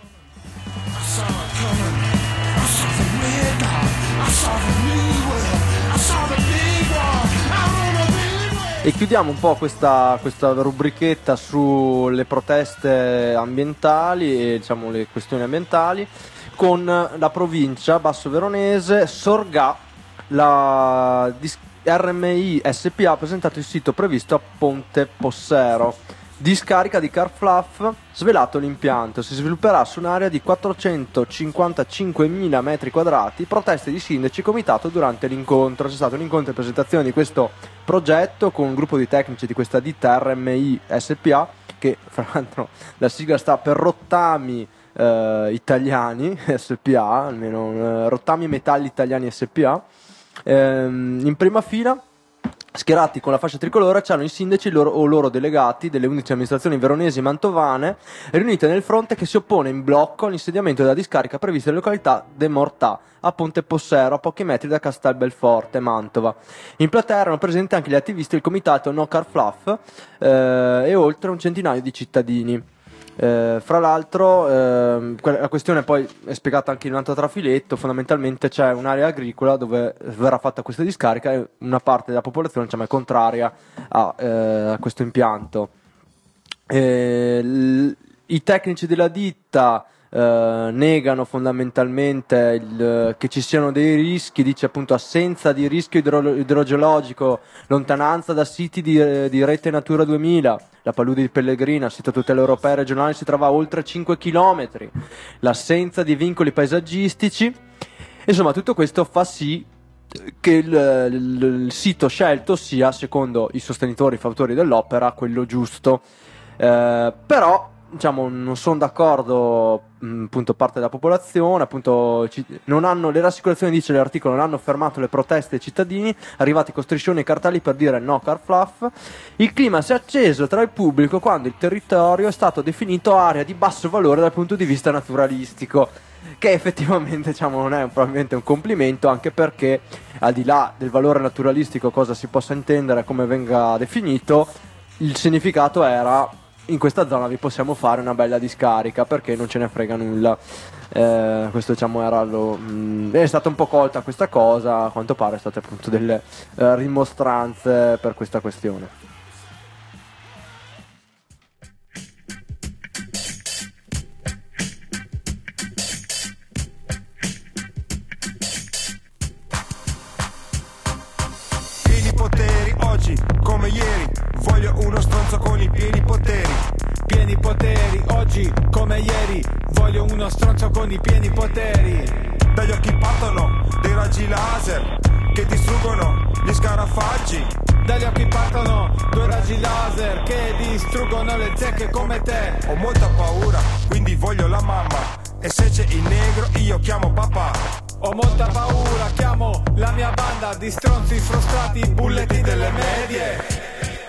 E chiudiamo un po' questa rubrichetta sulle proteste ambientali e diciamo le questioni ambientali con la provincia Basso Veronese. Sorgà, la RMI SPA ha presentato il sito previsto a Ponte Possero. Discarica di Carfluff, svelato l'impianto, si svilupperà su un'area di 455.000 metri quadrati. Proteste di sindaci e comitato durante l'incontro. C'è stato un incontro di presentazione di questo progetto con un gruppo di tecnici di questa ditta RMI SPA, che fra l'altro la sigla sta per Rottami Italiani SPA, almeno Rottami Metalli Italiani SPA. In prima fila, schierati con la fascia tricolore, c'erano i sindaci o loro delegati delle 11 amministrazioni veronesi e mantovane, riunite nel fronte che si oppone in blocco all'insediamento della discarica prevista nella località de Mortà, a Ponte Possero, a pochi metri da Castel Belforte, Mantova. In platea erano presenti anche gli attivisti del comitato No Carfluff e oltre un centinaio di cittadini. Fra l'altro la questione poi è spiegata anche in un altro trafiletto. Fondamentalmente c'è un'area agricola dove verrà fatta questa discarica e una parte della popolazione, diciamo, è contraria a questo impianto. I tecnici della ditta negano fondamentalmente che ci siano dei rischi, dice appunto assenza di rischio idrogeologico, lontananza da siti di rete Natura 2000, la palude di Pellegrina, sito tutela europea e regionale, si trova a oltre 5 km, l'assenza di vincoli paesaggistici. Insomma, tutto questo fa sì che il sito scelto sia, secondo i sostenitori, i fautori dell'opera, quello giusto. Però diciamo non sono d'accordo, appunto, parte della popolazione, appunto non hanno, le rassicurazioni, dice l'articolo, non hanno fermato le proteste dei cittadini arrivati con striscioni e cartelli per dire no car fluff. Il clima si è acceso tra il pubblico quando il territorio è stato definito area di basso valore dal punto di vista naturalistico, che effettivamente, diciamo, non è probabilmente un complimento, anche perché al di là del valore naturalistico, cosa si possa intendere, come venga definito, il significato era: in questa zona vi possiamo fare una bella discarica perché non ce ne frega nulla. Questo, diciamo, era è stata un po' colta questa cosa, a quanto pare state appunto delle rimostranze per questa questione. Pieni poteri oggi come ieri, voglio uno stronzo con i pieni poteri. Pieni poteri, oggi come ieri, voglio uno stronzo con i pieni poteri. Dagli occhi partono dei raggi laser che distruggono gli scarafaggi. Dagli occhi partono due raggi laser che distruggono le zecche come te. Ho molta paura, quindi voglio la mamma, e se c'è il negro io chiamo papà. Ho molta paura, chiamo la mia banda di stronzi frustrati, bulletti delle medie.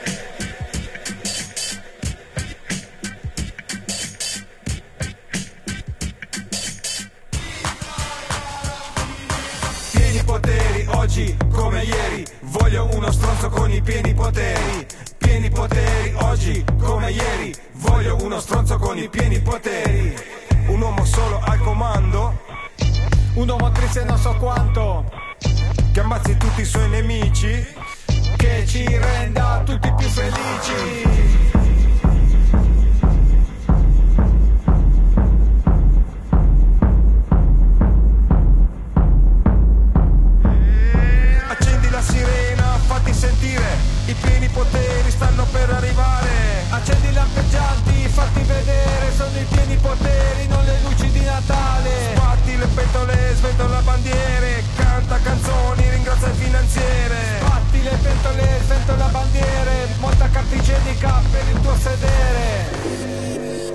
Pieni poteri oggi come ieri, voglio uno stronzo con i pieni poteri. Pieni poteri oggi come ieri, voglio uno stronzo con i pieni poteri. Un uomo solo al comando, Un uomo triste non so quanto, che ammazzi tutti i suoi nemici, che ci renda tutti più felici. accendi la sirena, fatti sentire, i pieni poteri stanno per arrivare. Accendi i lampeggianti, fatti vedere, sono i pieni poteri, non le luci di Natale. Sbatti le pentole, sventola bandiere, canta canzoni, ringrazia il finanziere. Batti le pentole, sento la bandiere, molta carta igienica per il tuo sedere.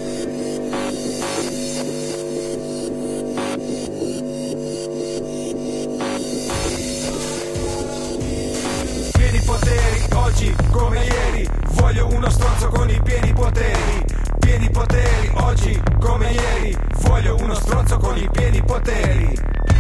Pieni poteri oggi come ieri, voglio uno stronzo con i pieni poteri. Pieni poteri oggi come ieri, voglio uno stronzo con i pieni poteri.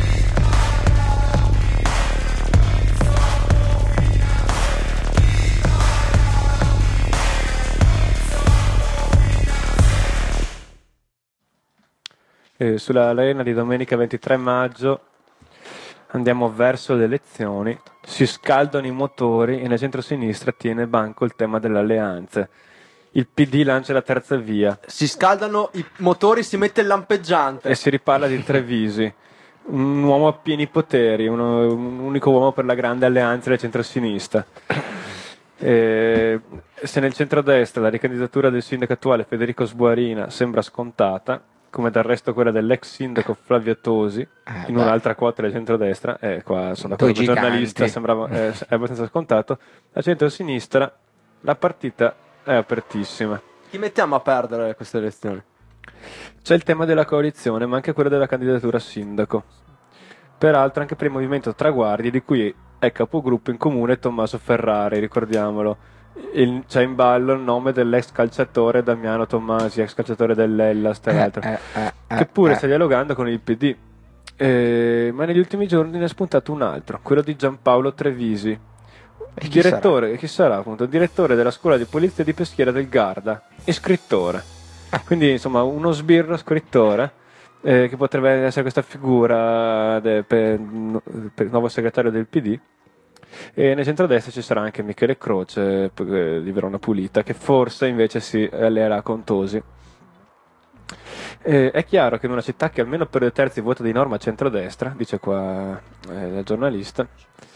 Sulla arena di domenica 23 maggio andiamo verso le elezioni, si scaldano i motori e nel centro-sinistra tiene banco il tema delle alleanze. Il PD lancia la terza via Si scaldano i motori, si mette il lampeggiante. e si riparla di Trevisi, un uomo a pieni poteri, un unico uomo per la grande alleanza del centro-sinistra. Se nel centrodestra la ricandidatura del sindaco attuale Federico Sboarina sembra scontata, come del resto quella dell'ex sindaco Flavio Tosi, in un'altra quota del centrodestra, qua sono d'accordo con il giornalista, sembrava è abbastanza scontato. A centro-sinistra la partita è apertissima. Chi mettiamo a perdere queste elezioni? C'è il tema della coalizione, ma anche quello della candidatura a sindaco. Peraltro anche per il movimento Traguardi, di cui è capogruppo in comune Tommaso Ferrari, ricordiamolo. C'è in ballo il nome dell'ex calciatore Damiano Tommasi, ex calciatore dell'Hellas, tra l'altro, che pure sta dialogando con il PD. Ma negli ultimi giorni ne è spuntato un altro, quello di Giampaolo Trevisi, direttore, chi sarà appunto, direttore della scuola di polizia di Peschiera del Garda e scrittore. Quindi insomma uno sbirro scrittore, che potrebbe essere questa figura per il nuovo segretario del PD. E nel centrodestra ci sarà anche Michele Croce di Verona Pulita, che forse invece si alleerà con Tosi. È chiaro che in una città che almeno per 2/3 vota di norma centrodestra, dice qua la giornalista,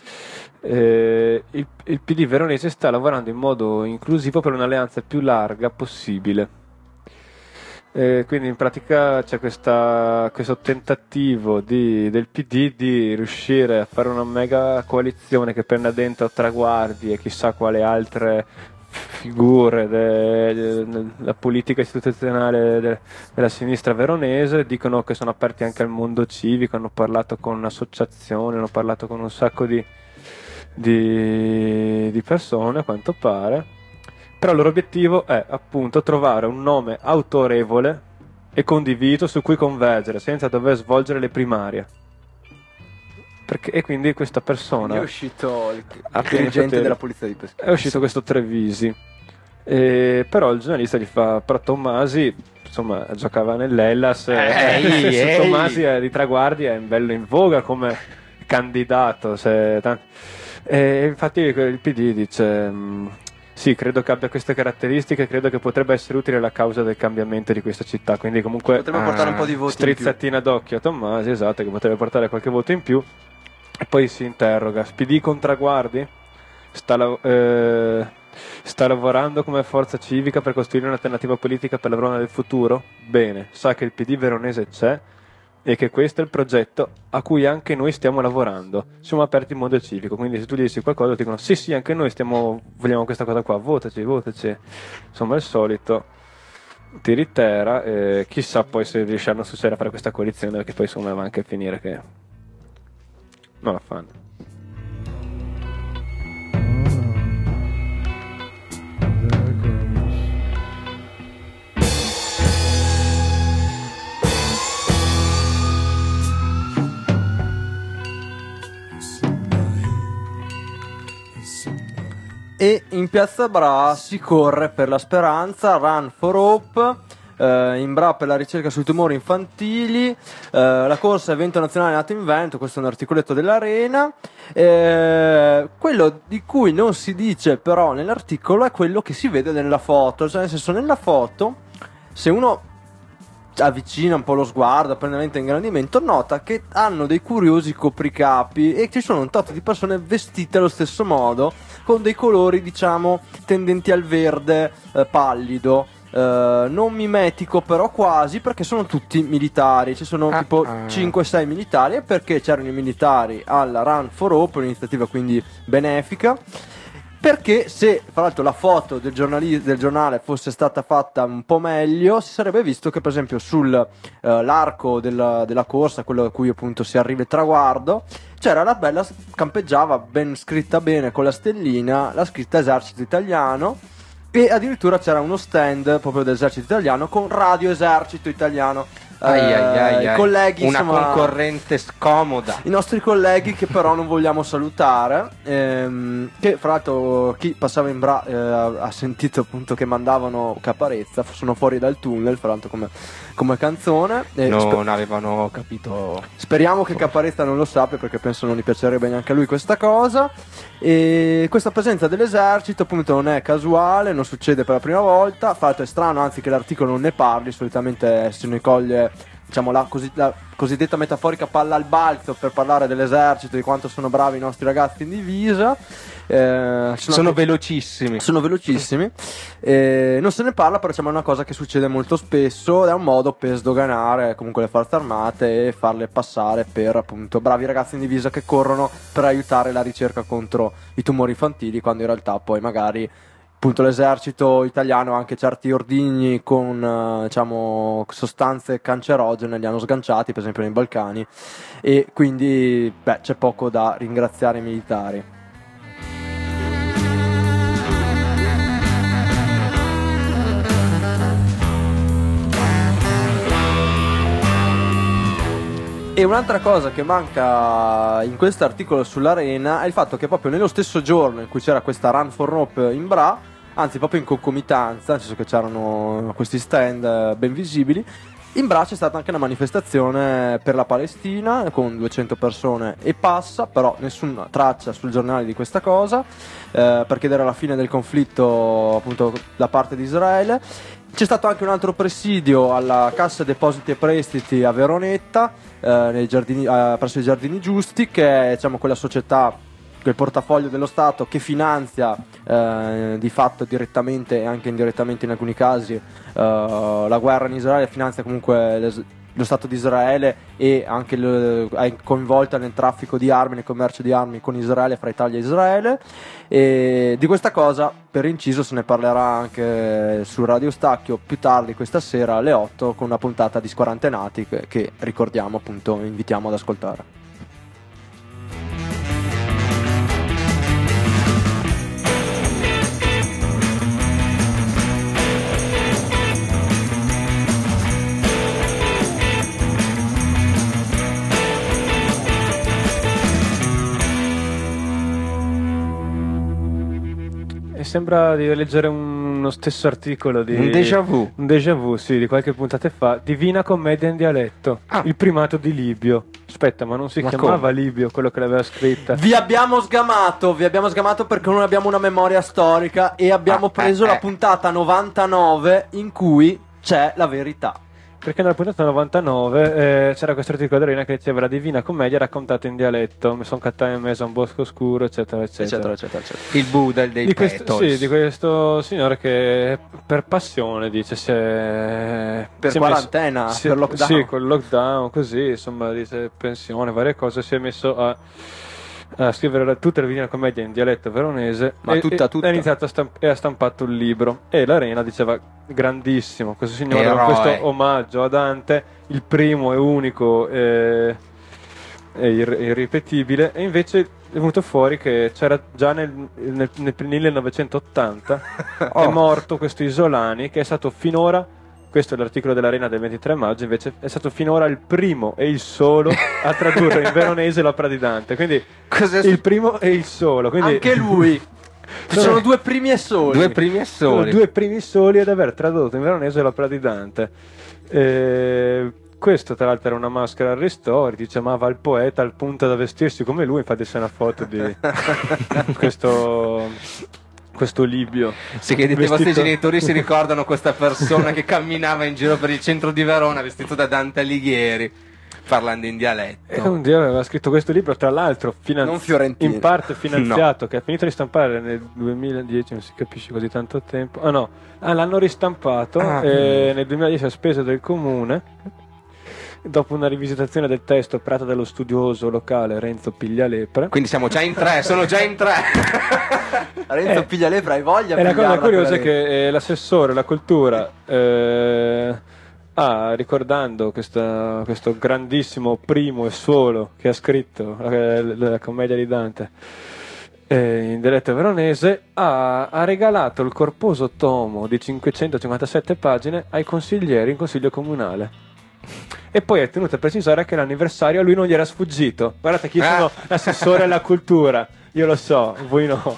il PD veronese sta lavorando in modo inclusivo per un'alleanza più larga possibile. Quindi in pratica c'è questo tentativo del PD di riuscire a fare una mega coalizione che prenda dentro Traguardi e chissà quale altre figure della politica istituzionale della sinistra veronese. Dicono che sono aperti anche al mondo civico, hanno parlato con un'associazione, hanno parlato con un sacco di persone a quanto pare, però il loro obiettivo è appunto trovare un nome autorevole e condiviso su cui convergere senza dover svolgere le primarie. E quindi questa persona è uscito il dirigente della polizia di Pescara, è uscito questo Trevisi, però il giornalista gli fa: però Tommasi insomma giocava nell'Hellas, Tommasi di Traguardi è bello in voga come candidato, infatti il PD dice sì, credo che abbia queste caratteristiche, credo che potrebbe essere utile alla causa del cambiamento di questa città, quindi comunque potrebbe portare un po' di voti strizzatina d'occhio a Tommasi, esatto, che potrebbe portare qualche voto in più. E poi si interroga: PD con Traguardi? Sta lavorando come forza civica per costruire un'alternativa politica per la Verona del futuro? Bene, sa che il PD veronese c'è e che questo è il progetto a cui anche noi stiamo lavorando. Siamo aperti in modo civico, quindi se tu gli dici qualcosa ti dicono sì, anche noi vogliamo questa cosa qua, votaci. Insomma, il solito tiritera, chissà poi se riusciranno a succedere a fare questa coalizione, perché poi insomma va anche a finire che non la fanno. E in Piazza Bra si corre per la speranza, Run for Hope. In Bra per la ricerca sui tumori infantili, la corsa evento nazionale nato in vento, questo è un articoletto dell'Arena. Quello di cui non si dice però nell'articolo è quello che si vede nella foto, cioè nel senso, nella foto se uno avvicina un po' lo sguardo, prende lente ingrandimento, nota che hanno dei curiosi copricapi e ci sono un tot di persone vestite allo stesso modo, con dei colori diciamo tendenti al verde pallido. Non mimetico però quasi, perché sono tutti militari, ci sono tipo 5-6 militari, e perché c'erano i militari alla Run for Hope, un'iniziativa quindi benefica, perché se fra l'altro la foto del giornale fosse stata fatta un po' meglio, si sarebbe visto che per esempio sul l'arco della corsa, quello a cui appunto si arriva il traguardo, c'era la bella, campeggiava ben scritta bene con la stellina, la scritta Esercito Italiano, e addirittura c'era uno stand proprio dell'esercito italiano con Radio Esercito Italiano. I colleghi, una insomma, concorrente scomoda. I nostri colleghi che però non vogliamo salutare, che fra l'altro chi passava in Bra ha sentito appunto che mandavano Caparezza, sono fuori dal tunnel fra l'altro come canzone, non avevano capito. Speriamo che Caparezza non lo sappia, perché penso non gli piacerebbe neanche a lui questa cosa. E questa presenza dell'esercito appunto non è casuale, non succede per la prima volta. Fra l'altro è strano anzi che l'articolo non ne parli, solitamente se ne coglie diciamo la cosiddetta metaforica palla al balzo per parlare dell'esercito, di quanto sono bravi i nostri ragazzi in divisa. Sono velocissimi. Non se ne parla, però diciamo è una cosa che succede molto spesso, è un modo per sdoganare comunque le forze armate e farle passare per appunto bravi ragazzi in divisa che corrono per aiutare la ricerca contro i tumori infantili, quando in realtà poi magari appunto l'esercito italiano, anche certi ordigni con diciamo sostanze cancerogene li hanno sganciati, per esempio nei Balcani, e quindi c'è poco da ringraziare i militari. E un'altra cosa che manca in questo articolo sull'Arena è il fatto che proprio nello stesso giorno in cui c'era questa Run for Hope in Bra, anzi proprio in concomitanza, nel senso che c'erano questi stand ben visibili, in Bra c'è stata anche una manifestazione per la Palestina con 200 persone e passa, però nessuna traccia sul giornale di questa cosa, per chiedere la fine del conflitto appunto da parte di Israele. C'è stato anche un altro presidio alla Cassa Depositi e Prestiti a Veronetta, presso i Giardini Giusti, che è, diciamo, quella società, quel portafoglio dello Stato che finanzia di fatto direttamente e anche indirettamente in alcuni casi la guerra in Israele, finanzia comunque lo Stato di Israele e anche è coinvolta nel traffico di armi, nel commercio di armi con Israele, fra Italia e Israele. E di questa cosa, per inciso, se ne parlerà anche su Radio Stacchio più tardi questa sera alle 8 con una puntata di Squarantenati che ricordiamo, appunto, invitiamo ad ascoltare. Sembra di leggere uno stesso articolo di... Un déjà vu. Un déjà vu, sì, di qualche puntata fa. Divina Commedia in dialetto. Il primato di Livio. Aspetta, ma non si chiamava come? Livio, quello che l'aveva scritta? Vi abbiamo sgamato perché non abbiamo una memoria storica e abbiamo preso la puntata 99 in cui c'è la verità. Perché nella puntata 99 c'era questo articolo dell'Arena che diceva la Divina Commedia raccontata in dialetto, mi sono cattato in mezzo a un bosco oscuro, eccetera. Il Buddha dei Sì, di questo signore che per passione dice per quarantena, per lockdown. Sì, col lockdown, così, insomma, dice pensione, varie cose, si è messo a scrivere tutta la Divina Commedia in dialetto veronese, ma tutta. Ha iniziato e ha stampato il libro, e l'Arena diceva grandissimo questo signore con questo omaggio a Dante, il primo e unico e irripetibile, e invece è venuto fuori che c'era già nel 1980 è morto questo Isolani, che è stato finora, questo è l'articolo dell'Arena del 23 maggio, invece è stato finora il primo e il solo a tradurre in veronese l'opera di Dante, quindi il primo e il solo, quindi anche lui. Ci sono due primi e soli. Due primi soli ad aver tradotto in veronese l'opera di Dante. Questo tra l'altro era una maschera al ristori, dice amava il poeta al punto da vestirsi come lui, infatti c'è una foto di questo Livio. Se chiedete ai vostri genitori si ricordano questa persona che camminava in giro per il centro di Verona vestito da Dante Alighieri, parlando in dialetto. E un dio aveva scritto questo libro, tra l'altro in parte finanziato, che ha finito di stampare nel 2010, non si capisce così tanto tempo. L'hanno ristampato nel 2010 a spese del comune, dopo una rivisitazione del testo operata dallo studioso locale Renzo Piglialepre. Quindi sono già in tre. Renzo Piglialepre, hai voglia? E la cosa curiosa è che l'assessore alla cultura ricordando questo grandissimo primo e solo che ha scritto la commedia di Dante in dialetto veronese, ha regalato il corposo tomo di 557 pagine ai consiglieri in consiglio comunale. E poi è tenuto a precisare che l'anniversario a lui non gli era sfuggito. Guardate che io sono assessore alla cultura, io lo so, voi no.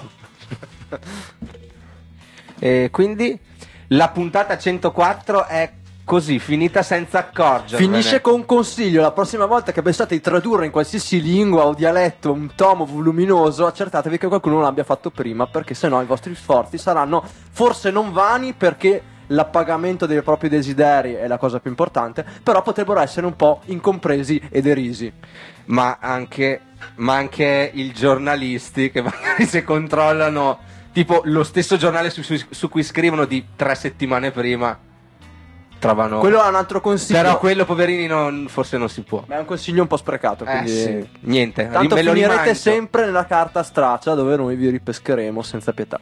E quindi la puntata 104 è così, finita senza accorgervene. Finisce con un consiglio: la prossima volta che pensate di tradurre in qualsiasi lingua o dialetto un tomo voluminoso, accertatevi che qualcuno non l'abbia fatto prima, perché sennò i vostri sforzi saranno forse non vani, perché l'appagamento dei propri desideri è la cosa più importante, però potrebbero essere un po' incompresi e derisi. Ma anche i giornalisti che magari se controllano tipo lo stesso giornale su cui scrivono di 3 settimane prima, trovano... Quello è un altro consiglio. Però quello, poverini, forse non si può. Ma è un consiglio un po' sprecato, quindi sì. Niente, tanto finirete sempre nella carta straccia, dove noi vi ripescheremo senza pietà.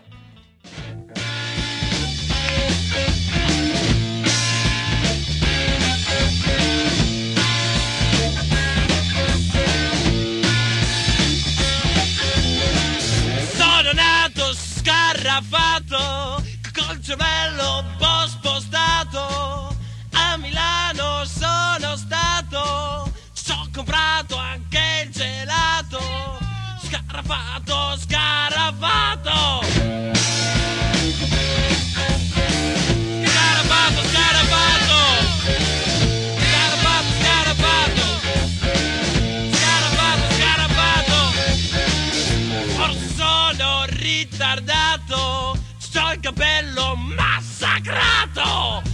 Scarrafato, col cervello un po' spostato, a Milano sono stato, ci ho comprato anche il gelato, scarrafato, scarrafato, scarrafato, scarrafato, scarrafato, scarrafato, scarrafato, forse sono ritardato, c'ho il capello massacrato.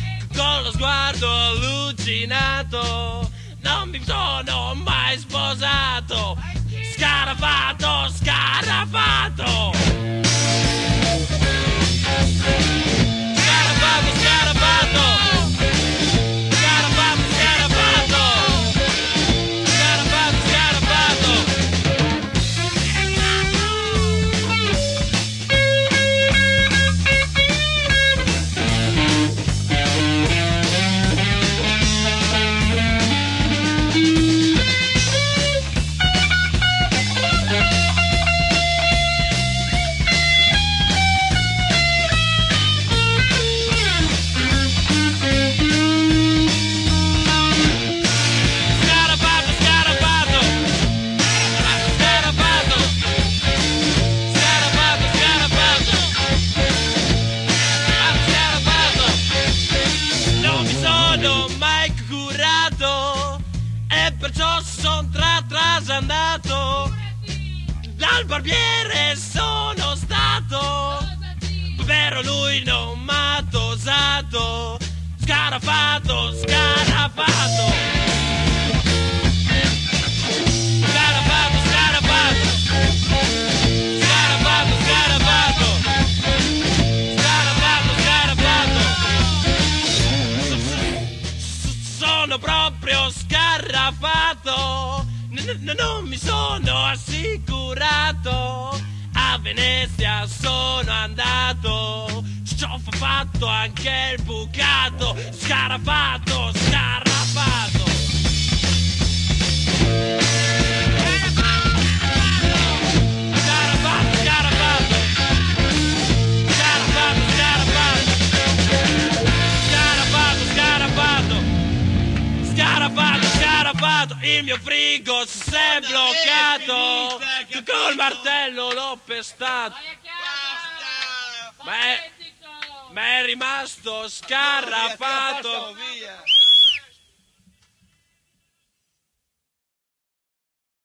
sguardo allucinato, non mi sono mai sposato. Scarafato, scarafato. Scarafato, scarafato. Scarafato, scarafato. Scarafato, scarafato. Perciò son trasandato, dal barbiere sono stato, però lui non m'ha tosato. Scarafato, scarafato. Scarafato, scarafato. Scarafato, scarafato. Scarafato, scarafato. Sono proprio scarrafato, non mi sono assicurato. A Venezia sono andato, ci ho fatto anche il bucato. Scarafato, scarafato. Scarafato, scarafato. Scarafato, scarafato. Scarafato, scarafato. Scarafato, scarafato, il mio frigo si è bloccato, col martello l'ho pestato, ma è rimasto scarrafato.